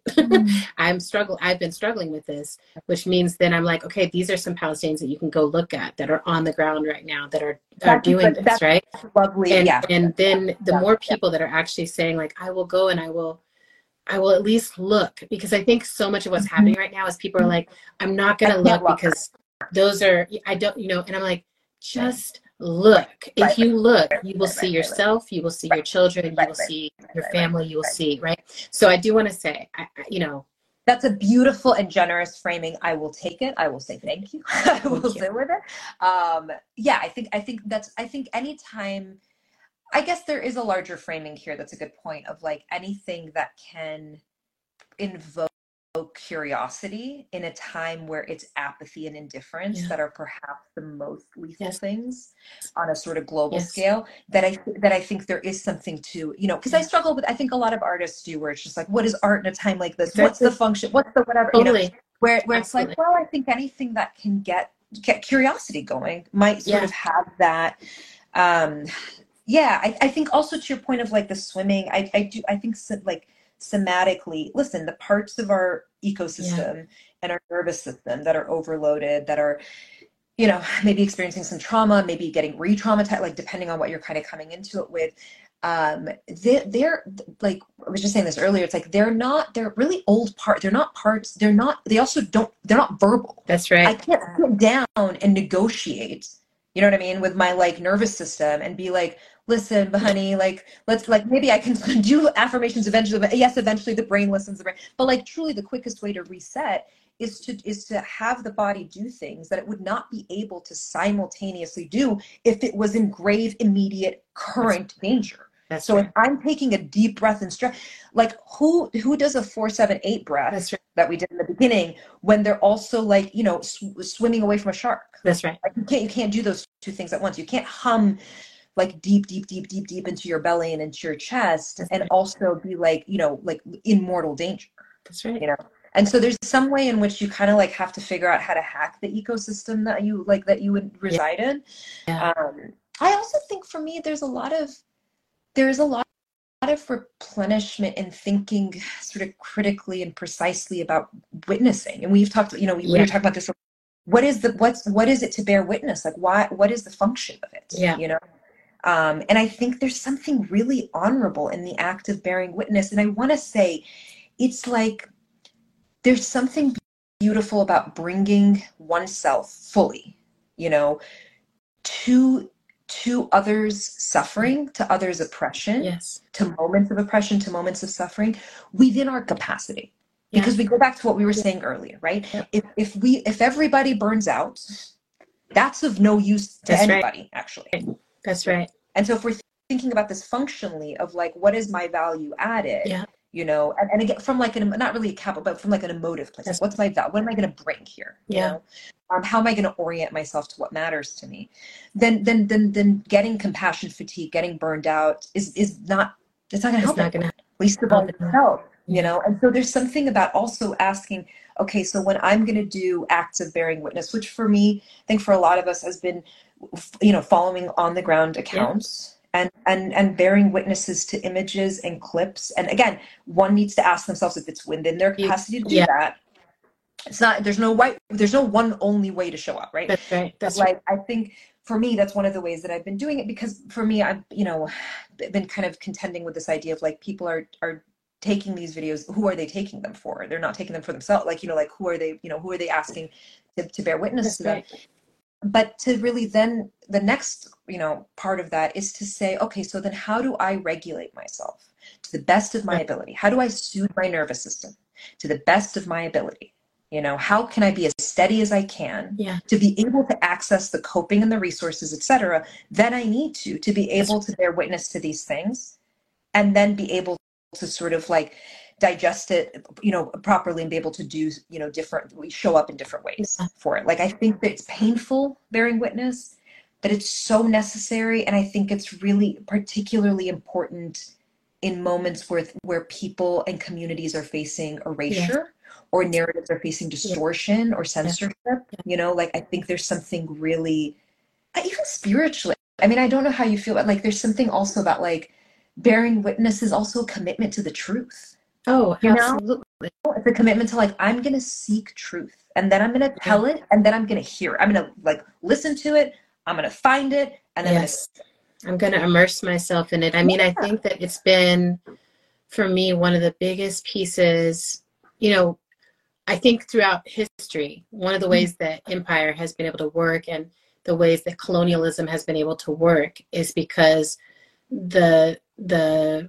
S2: Mm.
S1: I'm struggle. I've been struggling with this, which means then I'm like, okay, these are some Palestinians that you can go look at that are on the ground right now that are are
S2: That's
S1: doing
S2: but
S1: this,
S2: that's
S1: right?
S2: lovely.
S1: And
S2: Yeah.
S1: and then the
S2: Yeah.
S1: more
S2: Yeah.
S1: people that are actually saying like, I will go and I will I will at least look, because I think so much of what's
S2: Mhm.
S1: happening right now is people are like, I'm not
S2: I
S1: going to
S2: can't
S1: look
S2: look.
S1: because those are, I don't, you know, and I'm like,
S2: Right.
S1: just look.
S2: Right.
S1: If you look,
S2: Right.
S1: you will
S2: Right.
S1: see
S2: Right.
S1: yourself, you will see your
S2: Right.
S1: children, you
S2: Right.
S1: will
S2: Right.
S1: see
S2: Right.
S1: your
S2: Right. Right.
S1: family, you will
S2: Right.
S1: see, right? So I do want to say, I, I- you know,
S2: That's a beautiful and generous framing. I will take it. I will say thank you. I will
S1: thank you.
S2: sit with it. Um, yeah, I think I think that's I think anytime I guess there is a larger framing here. That's a good point of like anything that can invoke curiosity in a time where it's apathy and indifference
S1: Yeah.
S2: that are perhaps the most lethal
S1: Yes.
S2: things on a sort of global
S1: Yes.
S2: scale, that I that I think there is something to, you know, because
S1: Yeah.
S2: I struggle with, I think a lot of artists do, where it's just like, what is art in a time like this?
S1: Exactly.
S2: What's the function? What's the whatever? You know,
S1: Totally.
S2: where where it's
S1: Absolutely.
S2: like, well, I think anything that can get get curiosity going might sort
S1: Yeah.
S2: of have that. Um, yeah, I, I think also to your point of like the swimming, I, I do I think so, like somatically, listen, the parts of our ecosystem and our nervous system that are overloaded, that are, you know, maybe experiencing some trauma, maybe getting re-traumatized, like depending on what you're kind of coming into it with. Um, they, they're like, I was just saying this earlier, it's like they're not, they're really old part, they're not parts, they're not, they also don't, they're not verbal.
S1: That's right.
S2: I can't sit down and negotiate, you know what I mean, with my like nervous system and be like, listen, but honey, like, let's like, maybe I can do affirmations eventually, but yes, eventually the brain listens to the brain. But like truly the quickest way to reset is to is to have the body do things that it would not be able to simultaneously do if it was in grave, immediate, current
S1: That's,
S2: danger.
S1: that's
S2: so
S1: right.
S2: if I'm taking a deep breath and stretch, like who who does a four, seven, eight breath
S1: That's right.
S2: that we did in the beginning when they're also like, you know, sw- swimming away from a shark?
S1: That's right.
S2: Like you can't you can't do those two things at once. You can't hum like deep, deep, deep, deep, deep into your belly and into your chest
S1: That's
S2: and
S1: right.
S2: also be like, you know, like in mortal danger.
S1: That's right.
S2: You know, and so there's some way in which you kind of like have to figure out how to hack the ecosystem that you like that you would reside
S1: Yeah.
S2: in.
S1: Yeah.
S2: Um, I also think for me, there's a lot of there's a lot of replenishment in thinking sort of critically and precisely about witnessing. And we've talked, you know, we, we
S1: Yeah.
S2: were talking about this. What is the what's what is it to bear witness? Like why? What is the function of it?
S1: Yeah.
S2: You know. Um, and I think there's something really honorable in the act of bearing witness. And I want to say, it's like there's something beautiful about bringing oneself fully, you know, to to others' suffering, to others' oppression,
S1: Yes.
S2: to moments of oppression, to moments of suffering within our capacity.
S1: Yeah.
S2: Because we go back to what we were saying earlier, right?
S1: Yeah.
S2: If if we if everybody burns out, that's of no use to
S1: That's
S2: anybody,
S1: right.
S2: actually.
S1: That's right.
S2: And so if we're thinking about this functionally of like, what is my value added?
S1: Yeah.
S2: You know, and, and again, from like an, not really a capital, but from like an emotive place. Like, what's my value? What am I going to bring here? You
S1: Yeah.
S2: know, um, how am I going to orient myself to what matters to me? Then, then, then, then getting compassion fatigue, getting burned out is, is not, it's not going to help
S1: It's not going
S2: anyone,
S1: to
S2: at least of
S1: help
S2: all
S1: anyone.
S2: yourself,
S1: Yeah.
S2: you know? And so there's something about also asking, okay, so when I'm going to do acts of bearing witness, which for me, I think for a lot of us has been, you know, following on the ground accounts. Yeah. And, and and bearing witnesses to images and clips. And again, one needs to ask themselves if it's within their capacity to do
S1: yeah.
S2: that. It's not, there's no white, there's no one only way to show up, right?
S1: That's right. That's
S2: but like, right. I think for me, that's one of the ways that I've been doing it, because for me, I've, you know, been kind of contending with this idea of like, people are, are taking these videos. Who are they taking them for? They're not taking them for themselves. Like, you know, like who are they, you know, who are they asking to, to bear witness
S1: that's
S2: to them?
S1: Right.
S2: But to really then, the next, you know, part of that is to say, okay, so then how do I regulate myself to the best of my ability? How do I soothe my nervous system to the best of my ability? You know, how can I be as steady as I can
S1: yeah.
S2: to be able to access the coping and the resources, et cetera, that I need to, to be able to bear witness to these things, and then be able to sort of like digest it, you know, properly, and be able to do, you know, different, we show up in different ways
S1: yeah.
S2: for it. Like, I think that it's painful bearing witness, but it's so necessary. And I think it's really particularly important in moments where, where people and communities are facing erasure, yeah. or narratives are facing distortion, yeah. or censorship, yeah. you know, like, I think there's something really, even spiritually, I mean, I don't know how you feel, but like, there's something also about like bearing witness is also a commitment to the truth.
S1: Oh,
S2: you
S1: absolutely.
S2: It's a commitment to like, I'm going to seek truth, and then I'm going to tell it, and then I'm going to hear it. I'm going to like listen to it. I'm going to find it. And then
S1: yes. I'm going to immerse myself in it. I mean, yeah. I think that it's been, for me, one of the biggest pieces, you know, I think throughout history, one of the ways that empire has been able to work and the ways that colonialism has been able to work is because the the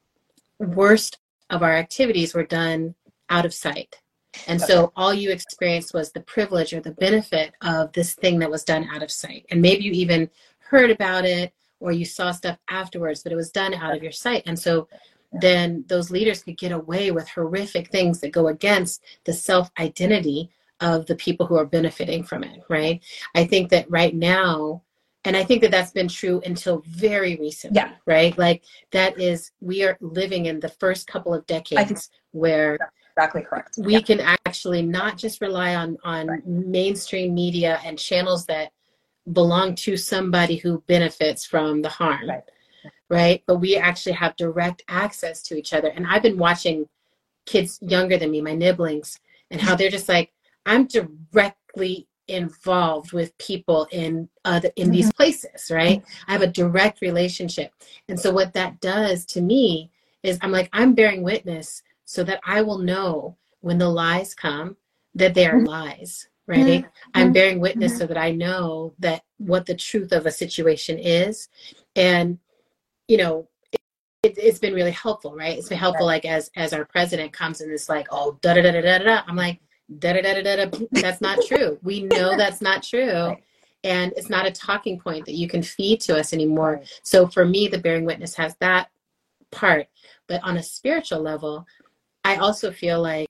S1: worst of our activities were done out of sight. And so all you experienced was the privilege or the benefit of this thing that was done out of sight. And maybe you even heard about it or you saw stuff afterwards, but it was done out of your sight. And so then those leaders could get away with horrific things that go against the self-identity of the people who are benefiting from it, right? I think that right now, and I think that that's been true until very recently, yeah. right? Like that is, we are living in the first couple of decades where
S2: exactly correct.
S1: we
S2: yeah.
S1: can actually not just rely on, on right. mainstream media and channels that belong to somebody who benefits from the harm, right. right? But we actually have direct access to each other. And I've been watching kids younger than me, my nibblings, and how they're just like, I'm directly involved with people in uh, the, in these places, right? I have a direct relationship. And so what that does to me is I'm like, I'm bearing witness so that I will know when the lies come that they are lies, right? Mm-hmm. I'm bearing witness mm-hmm. so that I know that what the truth of a situation is. And, you know, it, it's been really helpful, right? It's been helpful, like as as our president comes and it's like, oh, da da da da da da. I'm like, da da da da da. That's not true. We know that's not true, and it's not a talking point that you can feed to us anymore. Right. So for me, the bearing witness has that part, but on a spiritual level, I also feel like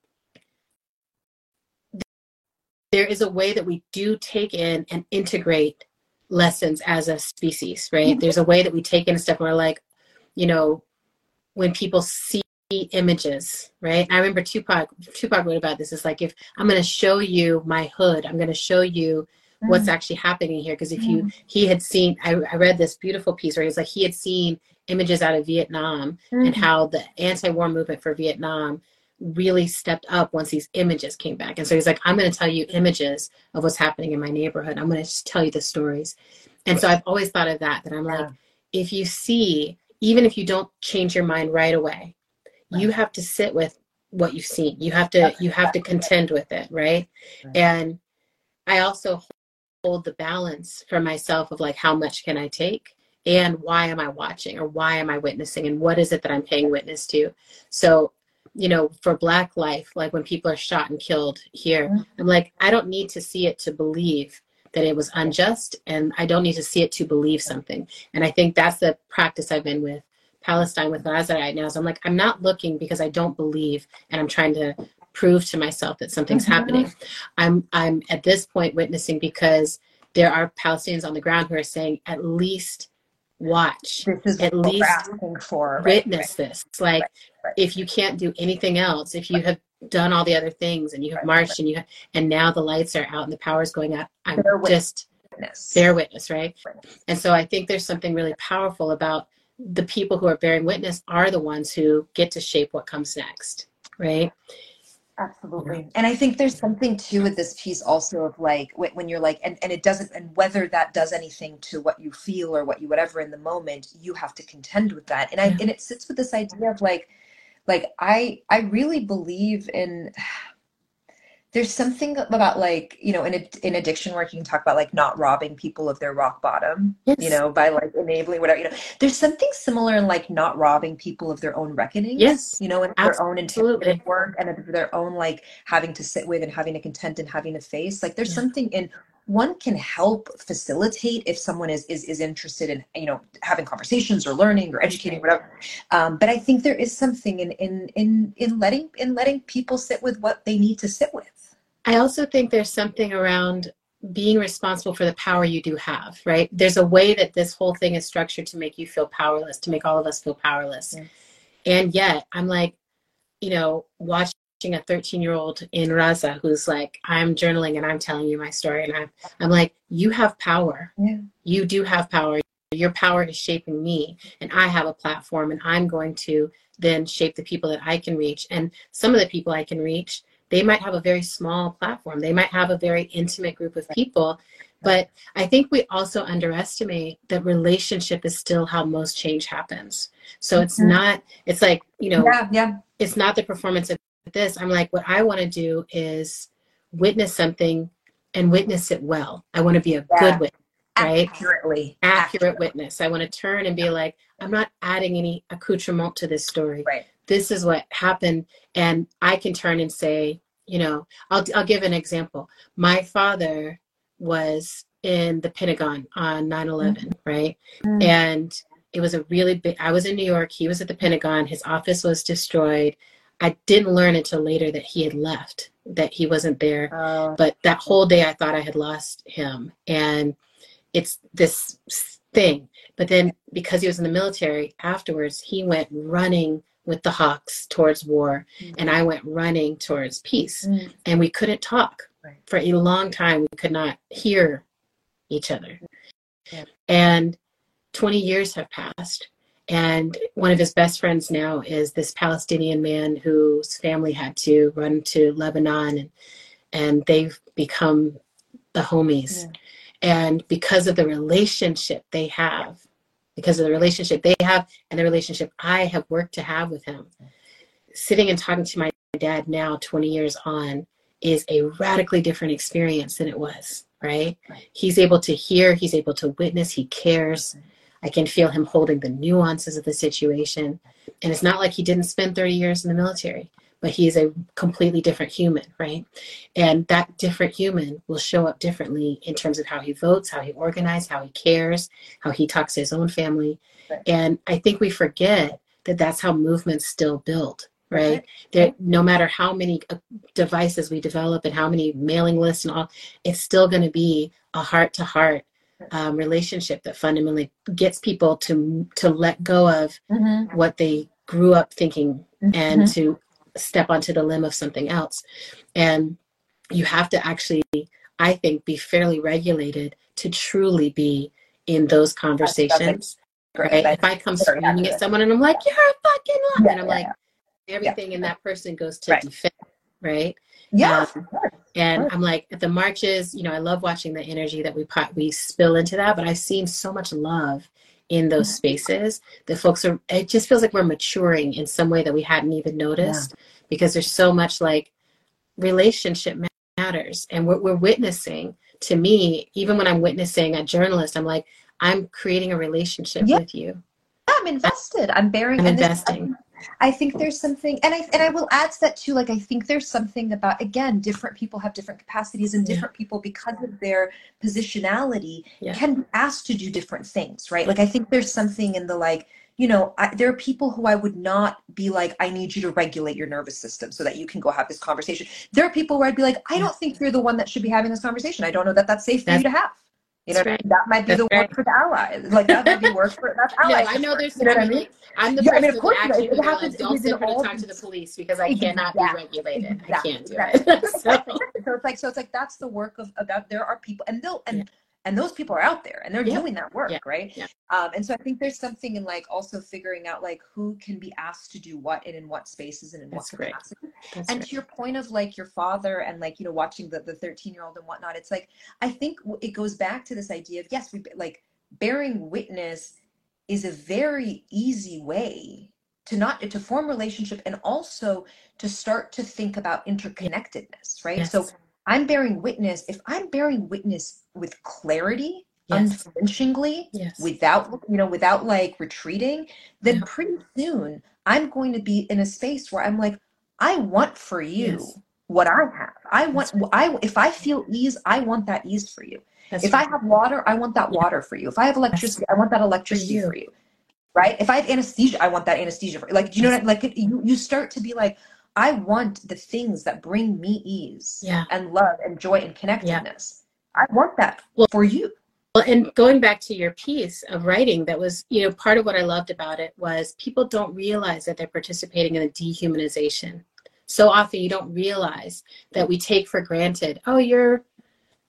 S1: there is a way that we do take in and integrate lessons as a species, right? Mm-hmm. There's a way that we take in stuff and we're like, you know, when people see images, right? I remember Tupac, Tupac wrote about this. It's like, if I'm going to show you my hood, I'm going to show you mm. what's actually happening here. Because if mm. you, he had seen, I, I read this beautiful piece where he's like, he had seen images out of Vietnam mm. and how the anti-war movement for Vietnam really stepped up once these images came back. And so he's like, I'm going to tell you images of what's happening in my neighborhood. I'm going to just tell you the stories. And so I've always thought of that, that I'm like, yeah. if you see, even if you don't change your mind right away, right. you have to sit with what you've seen. You have to, you have to contend with it. Right? right. And I also hold the balance for myself of like, how much can I take? And why am I watching, or why am I witnessing? And what is it that I'm paying witness to? So, you know, for Black life, like when people are shot and killed here, mm-hmm. I'm like, I don't need to see it to believe that it was unjust, and I don't need to see it to believe something. And I think that's the practice I've been with Palestine, with Gaza right now. So I'm like, I'm not looking because I don't believe, and I'm trying to prove to myself that something's mm-hmm. happening. I'm I'm at this point witnessing because there are Palestinians on the ground who are saying, at least watch, at least
S2: for,
S1: witness
S2: right,
S1: this. It's like, right, right. if you can't do anything else, if you have done all the other things and you have right, marched right. and you have, and now the lights are out and the power's going up, I'm bear just witness. bear witness, right? right? And so I think there's something really powerful about the people who are bearing witness are the ones who get to shape what comes next, right?
S2: Absolutely. And I think there's something too with this piece also of like, when you're like, and, and it doesn't, and whether that does anything to what you feel or what you, whatever in the moment, you have to contend with that. And I, and it sits with this idea of like, like, I, I really believe in, there's something about like, you know, in in addiction work, you can talk about like not robbing people of their rock bottom, yes. you know, by like enabling whatever, you know, there's something similar in like not robbing people of their own reckonings,
S1: yes,
S2: you know, and their own integrative work and their own like having to sit with and having to contend and having to face. Like there's yeah. something in, one can help facilitate if someone is, is, is interested in, you know, having conversations or learning or educating, whatever. Um, but I think there is something in, in, in, in letting, in letting people sit with what they need to sit with.
S1: I also think there's something around being responsible for the power you do have, right? There's a way that this whole thing is structured to make you feel powerless, to make all of us feel powerless. Yeah. And yet I'm like, you know, watching a thirteen year old in Raza who's like, I'm journaling and I'm telling you my story. And I'm, I'm like, you have power. Yeah. You do have power. your power is shaping me, and I have a platform, and I'm going to then shape the people that I can reach. And some of the people I can reach, they might have a very small platform. They might have a very intimate group of people. But I think we also underestimate that relationship is still how most change happens. So it's mm-hmm. not, it's like, you know,
S2: yeah, yeah.
S1: it's not the performance of this. I'm like, what I want to do is witness something and witness it well. I want to be a yeah. good witness. Right?
S2: Accurately.
S1: Accurate
S2: Accurate.
S1: witness. I want to turn and be like, I'm not adding any accoutrement to this story.
S2: Right.
S1: This is what happened. And I can turn and say, you know, I'll, I'll give an example. My father was in the Pentagon on nine eleven, mm-hmm. right? Mm-hmm. And it was a really big, I was in New York. He was at the Pentagon. His office was destroyed. I didn't learn until later that he had left, that he wasn't there. Uh, but that whole day I thought I had lost him. And it's this thing. But then because he was in the military, afterwards, he went running with the Hawks towards war. Mm-hmm. And I went running towards peace. Mm-hmm. And we couldn't talk. Right. For a long time. We could not hear each other. Yeah. And twenty years have passed. And one of his best friends now is this Palestinian man whose family had to run to Lebanon. And, and they've become the homies. Yeah. And because of the relationship they have, because of the relationship they have and the relationship I have worked to have with him, sitting and talking to my dad now, twenty years on, is a radically different experience than it was, right? right? He's able to hear, he's able to witness, he cares. I can feel him holding the nuances of the situation. And it's not like he didn't spend thirty years in the military, but he is a completely different human, right? And that different human will show up differently in terms of how he votes, how he organizes, how he cares, how he talks to his own family. Right. And I think we forget that that's how movements still build, right? right. That no matter how many devices we develop and how many mailing lists and all, it's still going to be a heart-to-heart um, relationship that fundamentally gets people to to let go of mm-hmm. what they grew up thinking mm-hmm. and to step onto the limb of something else. And you have to actually, I think, be fairly regulated to truly be in those conversations. Right? If I come screaming at someone and I'm like, you're a fucking liar, yeah, and I'm yeah, like, yeah. everything yeah. in that person goes to right. defend, right?
S2: Yeah.
S1: Um, and right. I'm like, at the marches, you know, I love watching the energy that we put, we spill into that, but I've seen so much love in those spaces that folks are, it just feels like we're maturing in some way that we hadn't even noticed yeah. because there's so much like relationship matters. And we're, we're witnessing, to me, even when I'm witnessing a journalist, I'm like, I'm creating a relationship yeah. with you.
S2: I'm invested. I'm bearing.
S1: I'm investing.
S2: I think there's something, and I and I will add to that too. Like I think there's something about, again, different people have different capacities, and different yeah. people, because of their positionality, yeah. can be asked to do different things, right? Like I think there's something in the like, you know, I, there are people who I would not be like, I need you to regulate your nervous system so that you can go have this conversation. There are people where I'd be like, I don't think you're the one that should be having this conversation. I don't know that that's safe for that's, you to have. You know, right. that might be that's the right. work for the allies. Like that might be work for that's allies.
S1: No, I know there's.
S2: You know
S1: what I mean? Like, I'm the
S2: yeah,
S1: person
S2: I mean, of course,
S1: that actually
S2: it happens.
S1: Like, don't send her to talk
S2: these,
S1: to the police because I exactly, cannot be regulated. Exactly, I can't do
S2: exactly.
S1: it. so.
S2: so it's like, so it's like that's the work of about. There are people, and they'll and. Yeah. And those people are out there and they're yeah. doing that work,
S1: yeah.
S2: right?
S1: Yeah.
S2: Um, and so I think there's something in like also figuring out like who can be asked to do what and in what spaces and in
S1: That's
S2: what
S1: great.
S2: capacity.
S1: That's
S2: and
S1: great.
S2: To your point of like your father and like, you know, watching the the thirteen year old and whatnot, it's like, I think it goes back to this idea of, yes, we like bearing witness is a very easy way to not to form relationship and also to start to think about interconnectedness, right?
S1: Yes.
S2: So I'm bearing witness. If I'm bearing witness with clarity,
S1: yes.
S2: unflinchingly,
S1: yes.
S2: without, you know, without like retreating, then
S1: yeah.
S2: pretty soon I'm going to be in a space where I'm like, I want for you
S1: yes.
S2: what I have. I want,
S1: right.
S2: I, if I feel ease, I want that ease for you.
S1: That's
S2: if
S1: right.
S2: I have water, I want that
S1: yeah.
S2: water for you. If I have electricity,
S1: That's
S2: I want that electricity for you. for you. Right? If I have anesthesia, I want that anesthesia for you. Like, do you know what I, like you, you start to be like, I want the things that bring me ease
S1: yeah.
S2: and love and joy and connectedness. Yeah. I want that
S1: well,
S2: for you.
S1: Well, and going back to your piece of writing, that was, you know, part of what I loved about it was people don't realize that they're participating in a dehumanization. So often you don't realize that we take for granted, oh, you're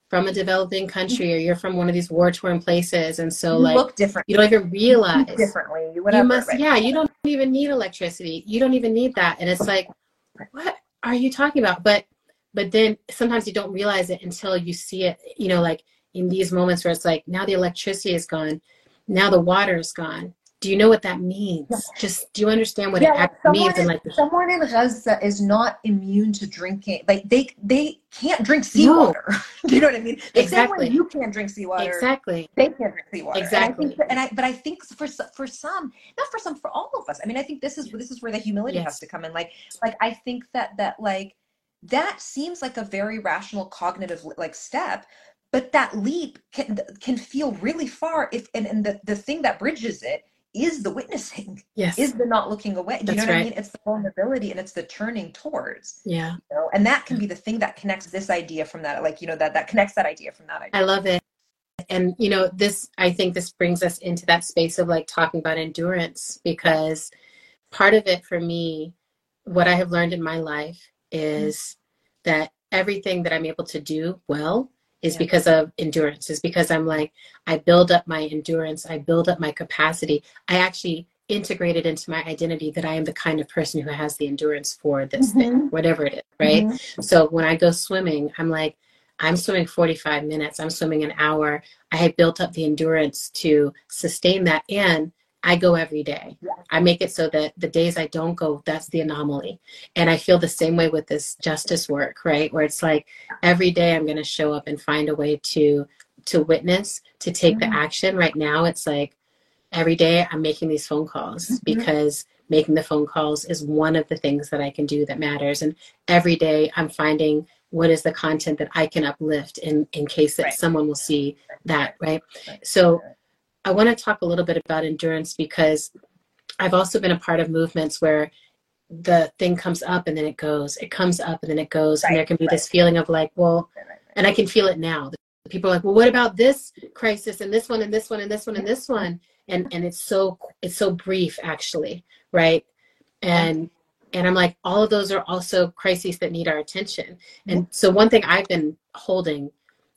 S1: from a developing country, or you're from one of these war-torn places, and so
S2: You
S1: like
S2: look different.
S1: you don't even
S2: You
S1: realize
S2: think differently. You,
S1: you
S2: whatever,
S1: must,
S2: right?
S1: yeah, you don't even need electricity. You don't even need that. And it's like, what are you talking about? But but then sometimes you don't realize it until you see it, you know, like in these moments where it's like, now the electricity is gone, now the water is gone. Do you know what that means? Yeah. Just, do you understand what
S2: yeah,
S1: it
S2: like
S1: actually
S2: someone
S1: means?
S2: in,
S1: And like,
S2: someone in Gaza is not immune to drinking. Like they they can't drink
S1: no,
S2: seawater. Do you know what I mean? The
S1: exactly.
S2: same way you can't drink seawater.
S1: Exactly.
S2: They can't drink seawater.
S1: Exactly.
S2: And I think, and I, but I think for for some, not for some, for all of us. I mean, I think this is this is where the humility
S1: Yes.
S2: has to come in. Like, like I think that that like that seems like a very rational cognitive like step, but that leap can can feel really far if and, and the, the thing that bridges it is the witnessing.
S1: Yes.
S2: Is the not looking away. Do you
S1: That's
S2: know what
S1: right.
S2: I mean? It's the vulnerability and it's the turning towards.
S1: Yeah.
S2: You know? And that can be the thing that connects this idea from that, like, you know, that that connects that idea from that idea.
S1: I love it. And, you know, this, I think this brings us into that space of like talking about endurance, because part of it for me, what I have learned in my life is mm-hmm. that everything that I'm able to do well is yeah. because of endurance, is because I'm like, I build up my endurance, I build up my capacity. I actually integrated into my identity that I am the kind of person who has the endurance for this mm-hmm. thing, whatever it is, right? Mm-hmm. So when I go swimming, I'm like, I'm swimming forty-five minutes, I'm swimming an hour. I have built up the endurance to sustain that. And I go every day. Yeah. I make it so that the days I don't go, that's the anomaly. And I feel the same way with this justice work, right? Where it's like every day I'm going to show up and find a way to, to witness, to take mm-hmm. the action. Right now, it's like every day I'm making these phone calls mm-hmm. because making the phone calls is one of the things that I can do that matters. And every day I'm finding what is the content that I can uplift in, in case that right. someone will see that, right? right? So I want to talk a little bit about endurance, because I've also been a part of movements where the thing comes up and then it goes, it comes up and then it goes. Right. And there can be right. this feeling of like, well, right, right, right. and I can feel it now. People are like, well, what about this crisis and this one and this one and this one and this one? And, and it's so, it's so brief actually. Right. And, and I'm like, all of those are also crises that need our attention. And so one thing I've been holding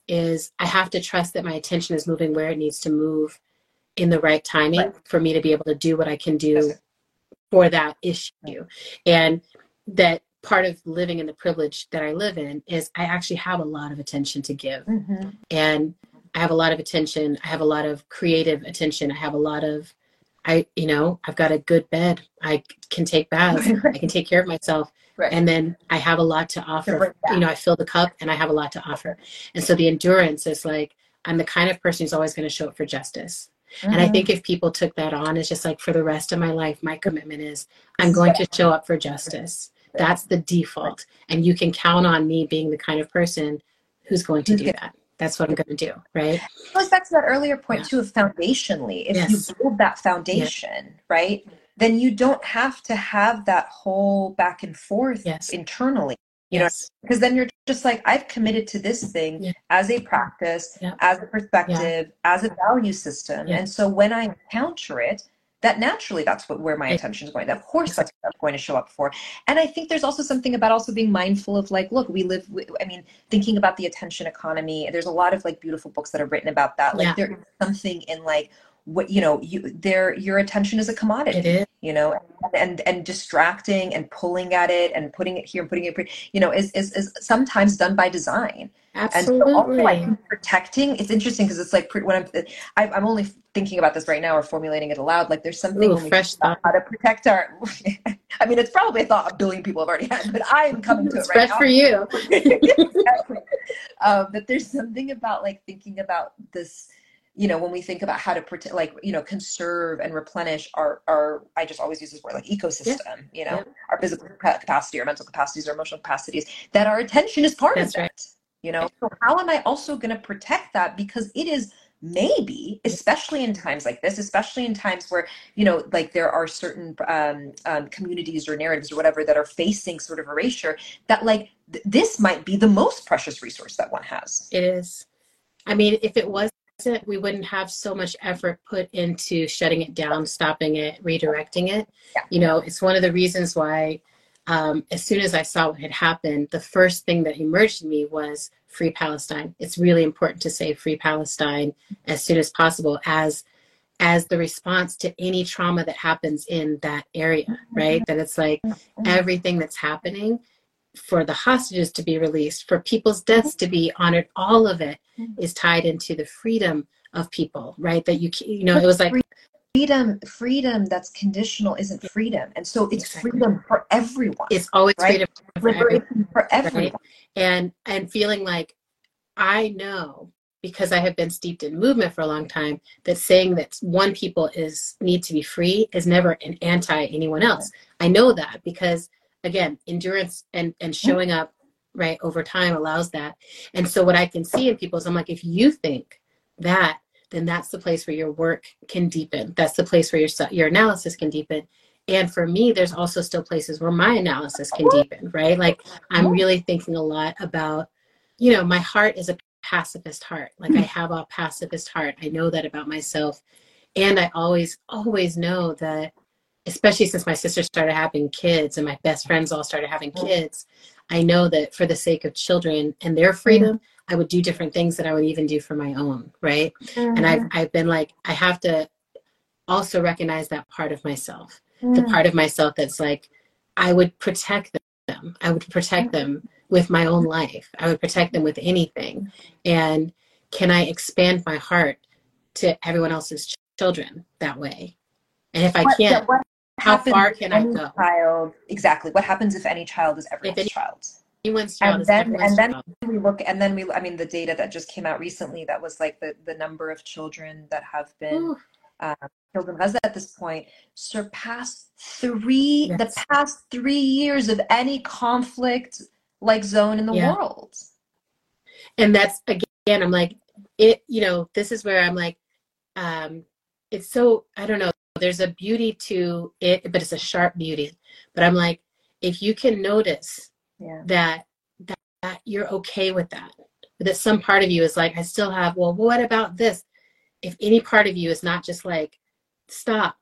S1: is I have to trust that my attention is moving where it needs to move in the right timing right. for me to be able to do what I can do for that issue. And that part of living in the privilege that I live in is I actually have a lot of attention to give. Mm-hmm. And I have a lot of attention. I have a lot of creative attention. I have a lot of, I, you know, I've got a good bed. I can take baths. I can take care of myself. Right. And then I have a lot to offer. You know, I fill the cup and I have a lot to offer. And so the endurance is like, I'm the kind of person who's always going to show up for justice. Mm-hmm. And I think if people took that on, it's just like, for the rest of my life, my commitment is I'm going to show up for justice. That's the default. And you can count on me being the kind of person who's going to do that. That's what I'm going to do, right?
S2: It goes back to that earlier point, yeah. too, of foundationally. If yes. you build that foundation, yes. right, then you don't have to have that whole back and forth yes. internally. You yes. know, because then you're just like, I've committed to this thing yeah. as a practice, yeah. as a perspective, yeah. as a value system. Yeah. And so when I encounter it, that naturally, that's what where my attention is going. Of course, that's what I'm going to show up for. And I think there's also something about also being mindful of like, look, we live, I mean, thinking about the attention economy. There's a lot of like beautiful books that are written about that. Like yeah. there is something in like, what, you know, you there, your attention is a commodity,
S1: it is.
S2: you know, and, and, and distracting and pulling at it and putting it here and putting it, you know, is, is, is sometimes done by design.
S1: Absolutely.
S2: And so also like protecting, it's interesting because it's like when I'm, I'm only thinking about this right now or formulating it aloud. Like there's something
S1: Ooh,
S2: when we
S1: fresh
S2: think about how to protect our, I mean, it's probably a thought a billion people have already had, but I am coming to
S1: it's
S2: it right
S1: fresh
S2: now.
S1: for you.
S2: Exactly. Um, but there's something about like thinking about this, you know, when we think about how to protect, like, you know, conserve and replenish our, our, I just always use this word, like ecosystem, yeah. you know, yeah. our physical capacity, our mental capacities, our emotional capacities, that our attention is part
S1: That's
S2: of that,
S1: right.
S2: you know? So how am I also going to protect that? Because it is maybe, especially in times like this, especially in times where, you know, like there are certain um, um, communities or narratives or whatever that are facing sort of erasure, that like th- this might be the most precious resource that one has.
S1: It is. I mean, if it was, we wouldn't have so much effort put into shutting it down, stopping it, redirecting it. Yeah. You know, it's one of the reasons why um, as soon as I saw what had happened, the first thing that emerged in me was free Palestine. It's really important to say free Palestine as soon as possible as as the response to any trauma that happens in that area, right? That it's like everything that's happening, for the hostages to be released, for people's deaths to be honored, all of it is tied into the freedom of people, right? That you, you know, it was like
S2: freedom, freedom that's conditional isn't freedom. And so it's
S1: exactly.
S2: freedom for everyone.
S1: It's always
S2: right?
S1: freedom for
S2: Liberation
S1: everyone,
S2: for everyone.
S1: right? And, and feeling like, I know, because I have been steeped in movement for a long time, that saying that one people is need to be free is never an anti anyone else. I know that because, again, endurance and, and showing up, right, over time allows that. And so what I can see in people is I'm like, if you think that, then that's the place where your work can deepen. That's the place where your, your analysis can deepen. And for me, there's also still places where my analysis can deepen, right? Like I'm really thinking a lot about, you know, my heart is a pacifist heart. Like I have a pacifist heart. I know that about myself. And I always, always know that, especially since my sister started having kids and my best friends all started having kids, I know that for the sake of children and their freedom, I would do different things that I would even do for my own, right? Mm-hmm. And I've, I've been like, I have to also recognize that part of myself, mm-hmm. the part of myself that's like, I would protect them. I would protect them with my own life. I would protect them with anything. And can I expand my heart to everyone else's ch- children that way? And if I
S2: what,
S1: can't,
S2: what
S1: how far can I go?
S2: Child, exactly. What happens if any child is everyone's any, child?
S1: Anyone's child
S2: and
S1: is
S2: then,
S1: everyone's
S2: and then
S1: child.
S2: we look, and then we, I mean, the data that just came out recently, that was like the, the number of children that have been uh, killed in Gaza at this point surpassed three, yes. the past three years of any conflict like zone in the yeah. world.
S1: And that's, again, I'm like, it, you know, this is where I'm like, um, it's so, I don't know, there's a beauty to it, but it's a sharp beauty. But I'm like, if you can notice yeah. that, that, that you're okay with that, that some part of you is like, I still have, well, what about this? If any part of you is not just like, stop,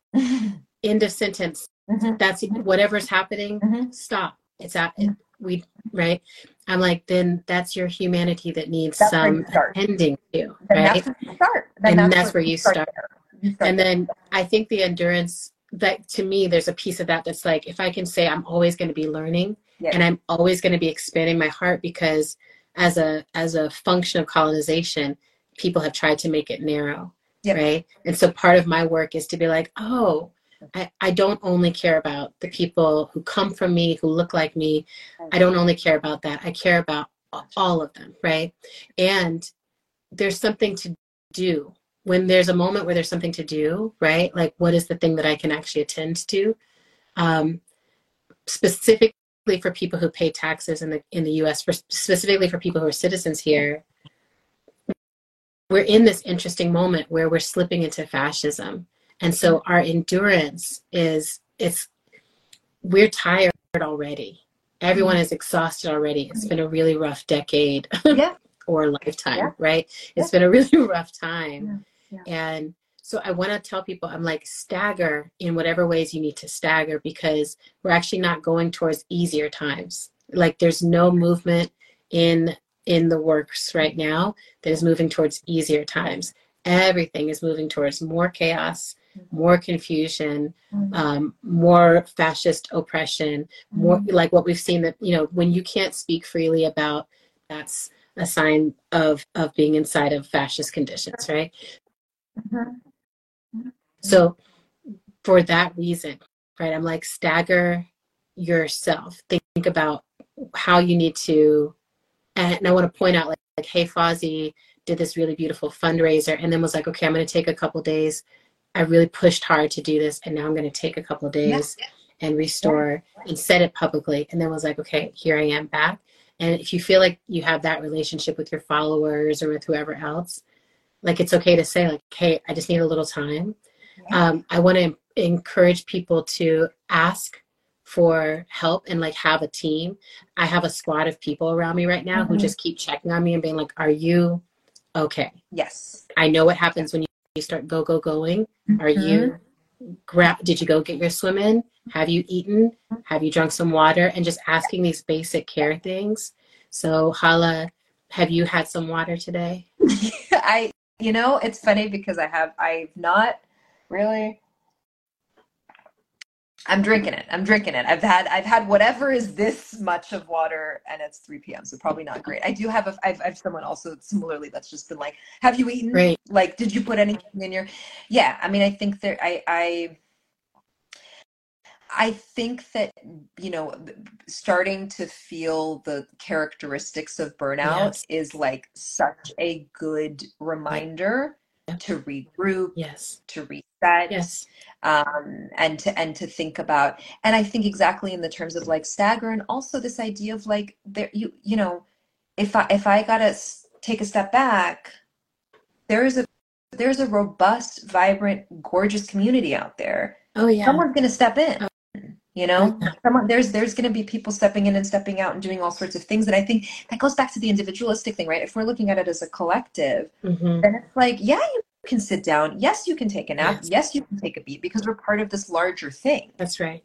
S1: end of sentence, mm-hmm. that's whatever's happening, mm-hmm. stop. It's at, it, we, right? I'm like, then that's your humanity that needs that's some attending to,
S2: then
S1: right?
S2: That's where you start. Then
S1: and
S2: that's,
S1: that's where, where you start. start. You start and there. Then I think the endurance, that to me, there's a piece of that that's like, if I can say I'm always going to be learning yes. and I'm always going to be expanding my heart, because as a as a function of colonization, people have tried to make it narrow, yep. right? And so part of my work is to be like, oh, I, I don't only care about the people who come from me, who look like me. I don't only care about that. I care about all of them, right? And there's something to do. When there's a moment where there's something to do, right? Like, what is the thing that I can actually attend to? Um, specifically for people who pay taxes in the in the U S, for specifically for people who are citizens here, we're in this interesting moment where we're slipping into fascism. And so our endurance is, it's, we're tired already. Everyone is exhausted already. It's been a really rough decade yeah. or lifetime, yeah. right? It's yeah. been a really rough time. Yeah. Yeah. And so I want to tell people, I'm like, stagger in whatever ways you need to stagger, because we're actually not going towards easier times. Like there's no movement in in the works right now that is moving towards easier times. Everything is moving towards more chaos, more confusion, mm-hmm. um, more fascist oppression, more mm-hmm. like what we've seen, that, you know, when you can't speak freely about, that's a sign of, of being inside of fascist conditions, right? Mm-hmm. So for that reason, right, I'm like, stagger yourself. Think about how you need to, and I want to point out, like, like hey, Fozzy did this really beautiful fundraiser and then was like, okay, I'm going to take a couple days. I really pushed hard to do this, and now I'm going to take a couple days yeah. and restore yeah. and said it publicly, and then was like, okay, here I am back. And if you feel like you have that relationship with your followers or with whoever else, like, it's okay to say, like, hey, I just need a little time. Yeah. Um, I want to encourage people to ask for help and like have a team. I have a squad of people around me right now mm-hmm. who just keep checking on me and being like, are you okay?
S2: Yes.
S1: I know what happens when you you start go, go, going. Mm-hmm. Are you, gra- did you go get your swim in? Have you eaten? Have you drunk some water? And just asking these basic care things. So Hala, Have you had some water today?
S2: I, you know, it's funny because I have, I've not really, I'm drinking it. I'm drinking it. I've had, I've had whatever is this much of water, and it's three p m. So probably not great. I do have a, I've, I've someone also similarly that's just been like, have you eaten?
S1: Right.
S2: Like, did you put anything in your, yeah. I mean, I think there, I, I, I think that, you know, starting to feel the characteristics of burnout
S1: Yes.
S2: is like such a good reminder
S1: Yeah.
S2: to regroup,
S1: Yes.
S2: to reset,
S1: Yes.
S2: um, and to and to think about. And I think exactly in the terms of like stagger, and also this idea of like there, you you know, if I if I gotta s- take a step back, there is a there's a robust, vibrant, gorgeous community out there.
S1: Oh yeah.
S2: Someone's gonna step in.
S1: Oh,
S2: You
S1: oh,
S2: know,
S1: yeah.
S2: someone there's there's going to be people stepping in and stepping out and doing all sorts of things. And I think that goes back to the individualistic thing, right? If we're looking at it as a collective,
S1: Mm-hmm.
S2: then it's like, yeah, you can sit down. Yes, you can take a nap.
S1: Yes.
S2: Yes, you can take a beat because we're part of this larger thing.
S1: That's right.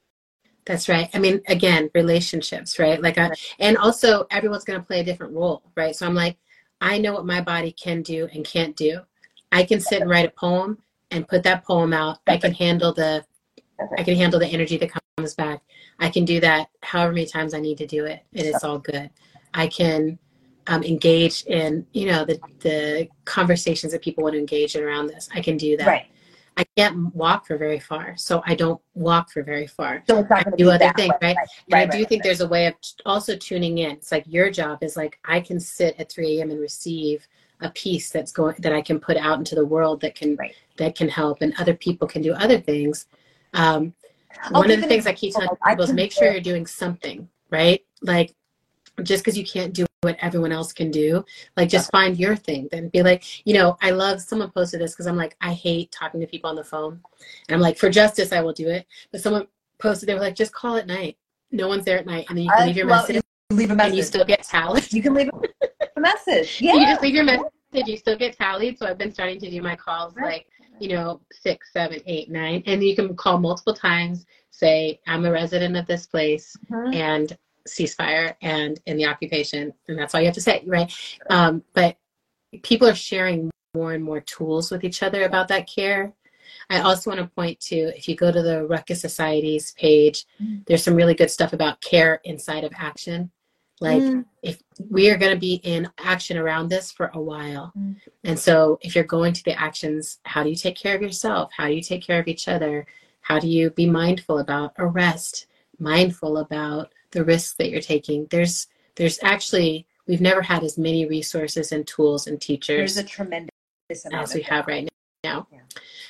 S1: That's right. I mean, again, relationships, right? Like, I, and also everyone's going to play a different role, right? So I'm like, I know what my body can do and can't do. I can sit and write a poem and put that poem out. I can handle the, I can handle the energy that comes back. I can do that however many times I need to do it, and it's all good. I can um, engage in, you know, the the conversations that people want to engage in around this. I can do that.
S2: Right.
S1: I can't walk for very far, so I don't walk for very far.
S2: So it's not
S1: I
S2: going to
S1: do
S2: be
S1: other
S2: that
S1: things,
S2: way.
S1: right?
S2: Right,
S1: And I
S2: right,
S1: do
S2: right,
S1: think
S2: right.
S1: there's a way of also tuning in. It's like your job is like, I can sit at three a m and receive a piece that's going, that I can put out into the world that can,
S2: Right.
S1: that can help, and other people can do other things. Um,
S2: I'll
S1: one of
S2: give
S1: the
S2: an
S1: things I keep telling
S2: example. I
S1: people is
S2: can
S1: make sure you're doing something, right? Like, just because you can't do what everyone else can do, like, just find your thing. Then be like, you know, I love, someone posted this because I'm like, I hate talking to people on the phone. And I'm like, for justice, I will do it. But someone posted, they were like, just call at night. No one's there at night. And then you can
S2: I
S1: leave your
S2: love
S1: message,
S2: you leave a
S1: and you
S2: message.
S1: still get tallied.
S2: You can leave a message. Yeah.
S1: You just leave your message, you still get tallied. So I've been starting to do my calls
S2: Right.
S1: like, you know, six, seven, eight, nine. And you can call multiple times, say, I'm a resident of this place,
S2: Mhm.
S1: and ceasefire and in the occupation. And that's all you have to say, right? Um, but people are sharing more and more tools with each other about that care. I also want to point to, if you go to the Ruckus Society's page, there's some really good stuff about care inside of action. Like,
S2: Mm.
S1: if we are going to be in action around this for a while.
S2: Mm.
S1: And so if you're going to the actions, how do you take care of yourself? How do you take care of each other? How do you be mindful about a rest, mindful about the risks that you're taking? There's, there's actually, we've never had as many resources and tools and teachers
S2: There's a tremendous amount
S1: as we
S2: of
S1: have right now.
S2: Yeah.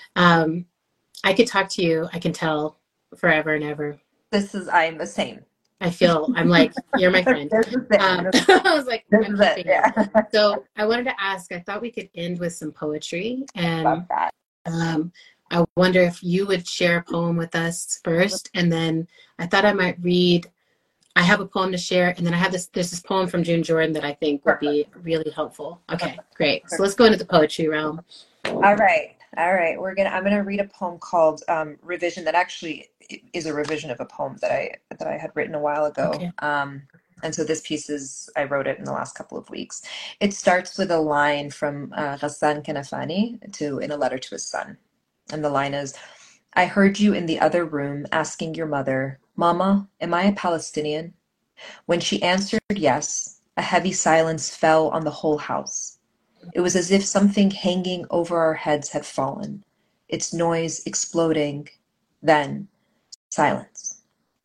S1: Um, I could talk to you, I can tell, forever and ever.
S2: This is, I'm the same.
S1: I feel, I'm like, you're my friend.
S2: This is it.
S1: Um,
S2: This-
S1: I was like,
S2: this
S1: I'm
S2: is it.
S1: keeping it.
S2: Yeah.
S1: So I wanted to ask, I thought we could end with some poetry. And
S2: Love that.
S1: um, I wonder if you would share a poem with us first. And then I thought I might read, I have a poem to share. And then I have this, there's this poem from June Jordan that I think would be really helpful. Okay, great. So let's go into the poetry realm.
S2: All right. All right. We're gonna. I'm gonna read a poem called um, "Revision" that actually is a revision of a poem that I that I had written a while ago.
S1: Okay.
S2: Um, and so this piece is I wrote it in the last couple of weeks. It starts with a line from uh, Ghassan Kanafani to in a letter to his son, and the line is, "I heard you in the other room asking your mother, 'Mama, am I a Palestinian?' When she answered yes, a heavy silence fell on the whole house. It was as if something hanging over our heads had fallen, its noise exploding, then silence.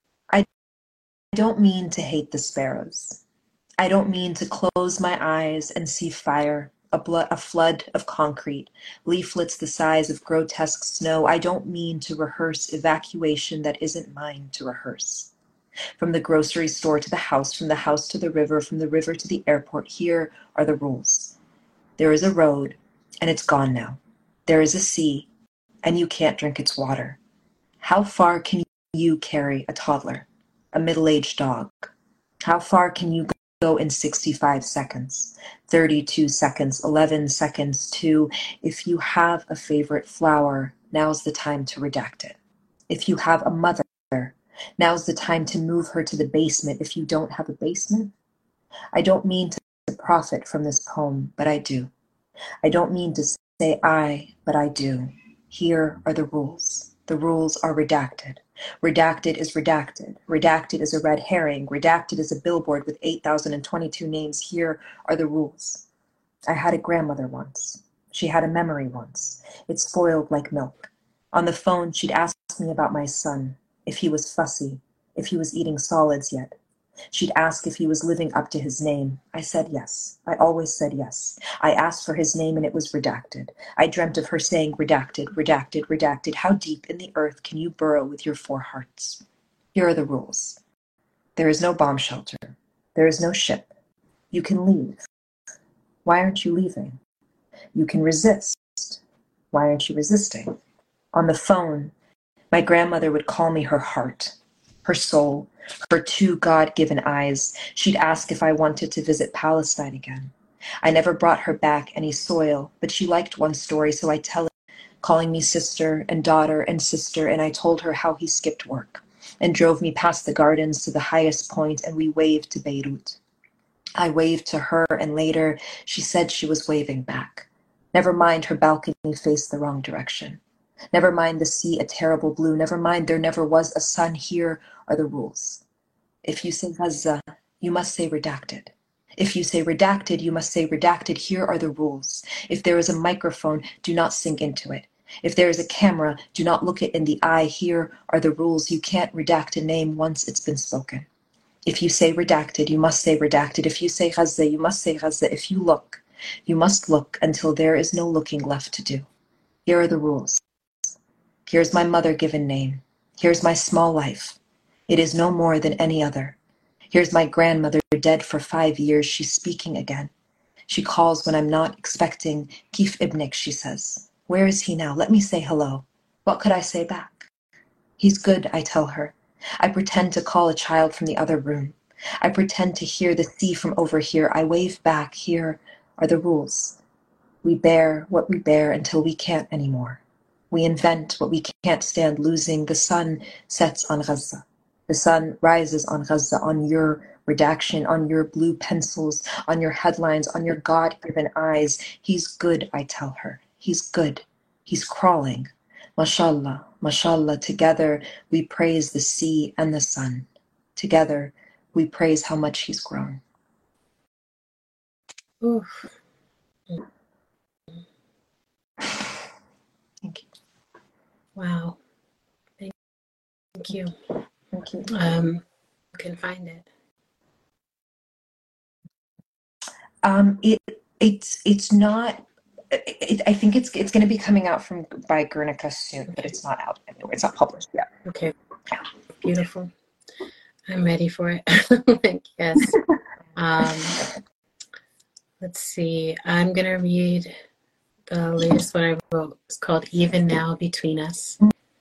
S2: I don't mean to hate the sparrows. I don't mean to close my eyes and see fire, a, blood, a flood of concrete, leaflets the size of grotesque snow. I don't mean to rehearse evacuation that isn't mine to rehearse. From the grocery store to the house, from the house to the river, from the river to the airport, here are the rules. There is a road, and it's gone now. There is a sea, and you can't drink its water. How far can you carry a toddler, a middle-aged dog? How far can you go in sixty-five seconds, thirty-two seconds, eleven seconds, two? If you have a favorite flower, now's the time to redact it. If you have a mother, now's the time to move her to the basement. If you don't have a basement, I don't mean to profit from this poem, but I do. I don't mean to say I, but I do. Here are the rules. The rules are redacted. Redacted is redacted. Redacted is a red herring. Redacted is a billboard with eight thousand twenty-two names. Here are the rules. I had a grandmother once. She had a memory once. It spoiled like milk. On the phone, she'd ask me about my son, if he was fussy, if he was eating solids yet. She'd ask if he was living up to his name. I said yes. I always said yes. I asked for his name and it was redacted. I dreamt of her saying redacted, redacted, redacted. How deep in the earth can you burrow with your four hearts? Here are the rules. There is no bomb shelter. There is no ship. You can leave. Why aren't you leaving? You can resist. Why aren't you resisting? On the phone, my grandmother would call me her heart, her soul, her two God-given eyes. She'd ask if I wanted to visit Palestine again. I never brought her back any soil, but she liked one story, so I tell it, calling me sister and daughter and sister, and I told her how he skipped work and drove me past the gardens to the highest point, and we waved to Beirut. I waved to her, and later she said she was waving back. Never mind her balcony faced the wrong direction. Never mind the sea a terrible blue. Never mind there never was a sun. Here are the rules. If you say Gaza, you must say redacted. If you say redacted, you must say redacted. Here are the rules. If there is a microphone, do not sink into it. If there is a camera, do not look it in the eye. Here are the rules. You can't redact a name once it's been spoken. If you say redacted, you must say redacted. If you say Gaza, you must say Gaza. If you look, you must look until there is no looking left to do. Here are the rules. Here's my mother-given name. Here's my small life. It is no more than any other. Here's my grandmother, dead for five years. She's speaking again. She calls when I'm not expecting. Kif ibnik, she says. Where is he now? Let me say hello. What could I say back? He's good, I tell her. I pretend to call a child from the other room. I pretend to hear the sea from over here. I wave back. Here are the rules. We bear what we bear until we can't anymore. We invent what we can't stand losing. The sun sets on Gaza. The sun rises on Gaza, on your redaction, on your blue pencils, on your headlines, on your God-given eyes. He's good, I tell her. He's good. He's crawling. Mashallah, mashallah. Together we praise the sea and the sun. Together we praise how much he's grown.
S1: Oof.
S2: Thank you.
S1: Wow. Thank, thank you.
S2: Thank you.
S1: Um, you can find it.
S2: Um, it it's it's not. It, I think it's it's going to be coming out from by Guernica soon, but it's not out anyway. It's not published yet.
S1: Okay. Beautiful. I'm ready for it. Like, yes. Um, let's see. I'm going to read the latest one I wrote. It's called Even Now Between Us.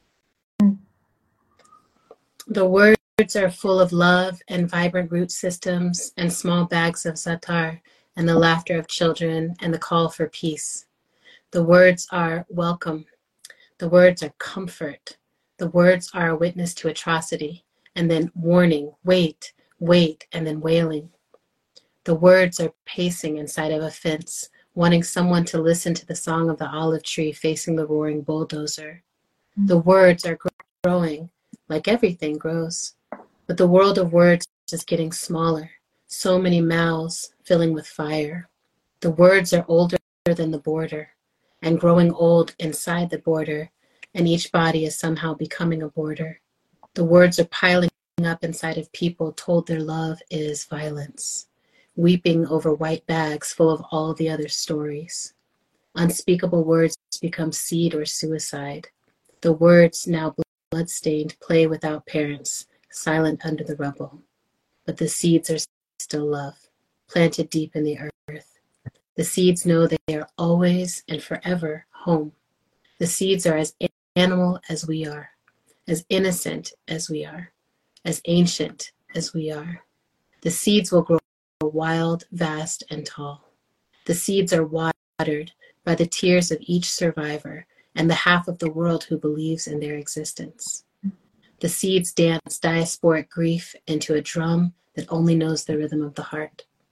S1: The words are full of love and vibrant root systems and small bags of zatar and the laughter of children and the call for peace. The words are welcome. The words are comfort. The words are a witness to atrocity, and then warning, wait, wait, and then wailing. The words are pacing inside of a fence, wanting someone to listen to the song of the olive tree facing the roaring bulldozer. The words are growing, like everything grows. But the world of words is getting smaller, so many mouths filling with fire. The words are older than the border, and growing old inside the border, and each body is somehow becoming a border. The words are piling up inside of people told their love is violence, weeping over white bags full of all the other stories. Unspeakable words become seed or suicide. The words, now bloodstained, play without parents, silent under the rubble. But the seeds are still love, planted deep in the earth. The seeds know they are always and forever home. The seeds are as animal as we are, as innocent as we are, as ancient as we are. The seeds will grow wild, vast, and tall. The seeds are watered by the tears of each survivor and the half of the world who believes in their existence. The seeds dance diasporic grief into a drum that only knows the rhythm of the heart.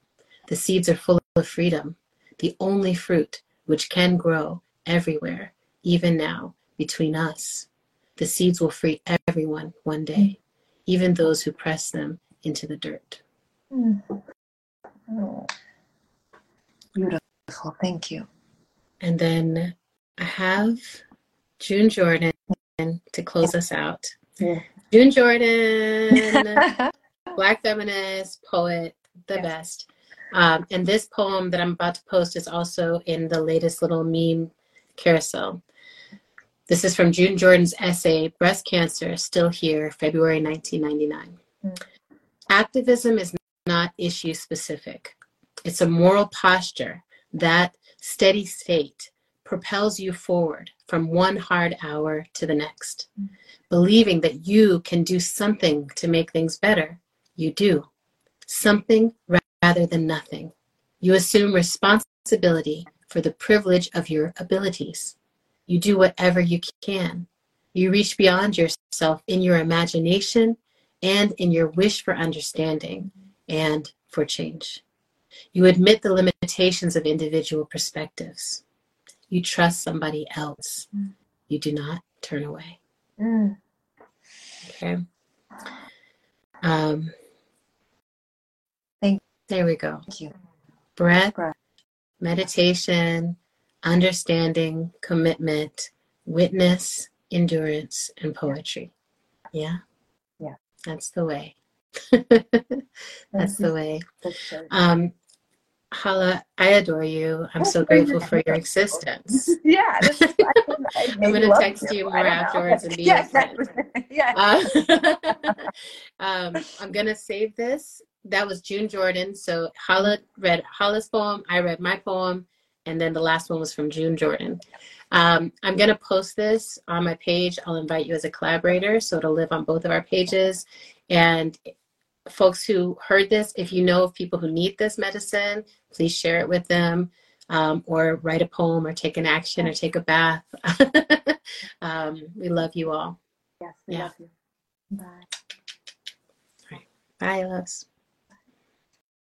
S1: The seeds are full of freedom, the only fruit which can grow everywhere, even now, between us. The seeds will free everyone one day, even those who press them into the dirt.
S2: Mm. Oh. Beautiful. Thank you.
S1: And then I have June Jordan to close us out.
S2: Yeah.
S1: June Jordan, Black feminist, poet, the
S2: Yes.
S1: best. Um, and this poem that I'm about to post is also in the latest little meme carousel. This is from June Jordan's essay, Breast Cancer, Still Here, February nineteen ninety-nine. Mm. Activism is not issue specific. It's a moral posture that steady state propels you forward from one hard hour to the next. Mm. Believing that you can do something to make things better, you do. Something rather than nothing. You assume responsibility for the privilege of your abilities. You do whatever you can. You reach beyond yourself in your imagination and in your wish for understanding and for change. You admit the limitations of individual perspectives. You trust somebody else. You do not turn away.
S2: Mm.
S1: Okay. Um,
S2: Thank
S1: there we go.
S2: you.
S1: Breath,
S2: Breath.
S1: Meditation, understanding, commitment, witness, endurance, and poetry. Yeah?
S2: Yeah.
S1: That's the way. That's the way. Um, Hala, I adore you. I'm so grateful for your existence.
S2: Yeah. This is, I, I
S1: I'm going to text you, you more afterwards know. and be yeah, your friend. Exactly. Yeah. Uh, um, I'm going to save this. That was June Jordan. So Hala read Hala's poem. I read my poem. And then the last one was from June Jordan. Um, I'm going to post this on my page. I'll invite you as a collaborator. So it'll live on both of our pages. And folks who heard this, if you know of people who need this medicine, please share it with them, um, or write a poem or take an action or take a bath. um, we love you all.
S2: Yes, we
S1: yeah.
S2: love you. Bye.
S1: All right. Bye, loves.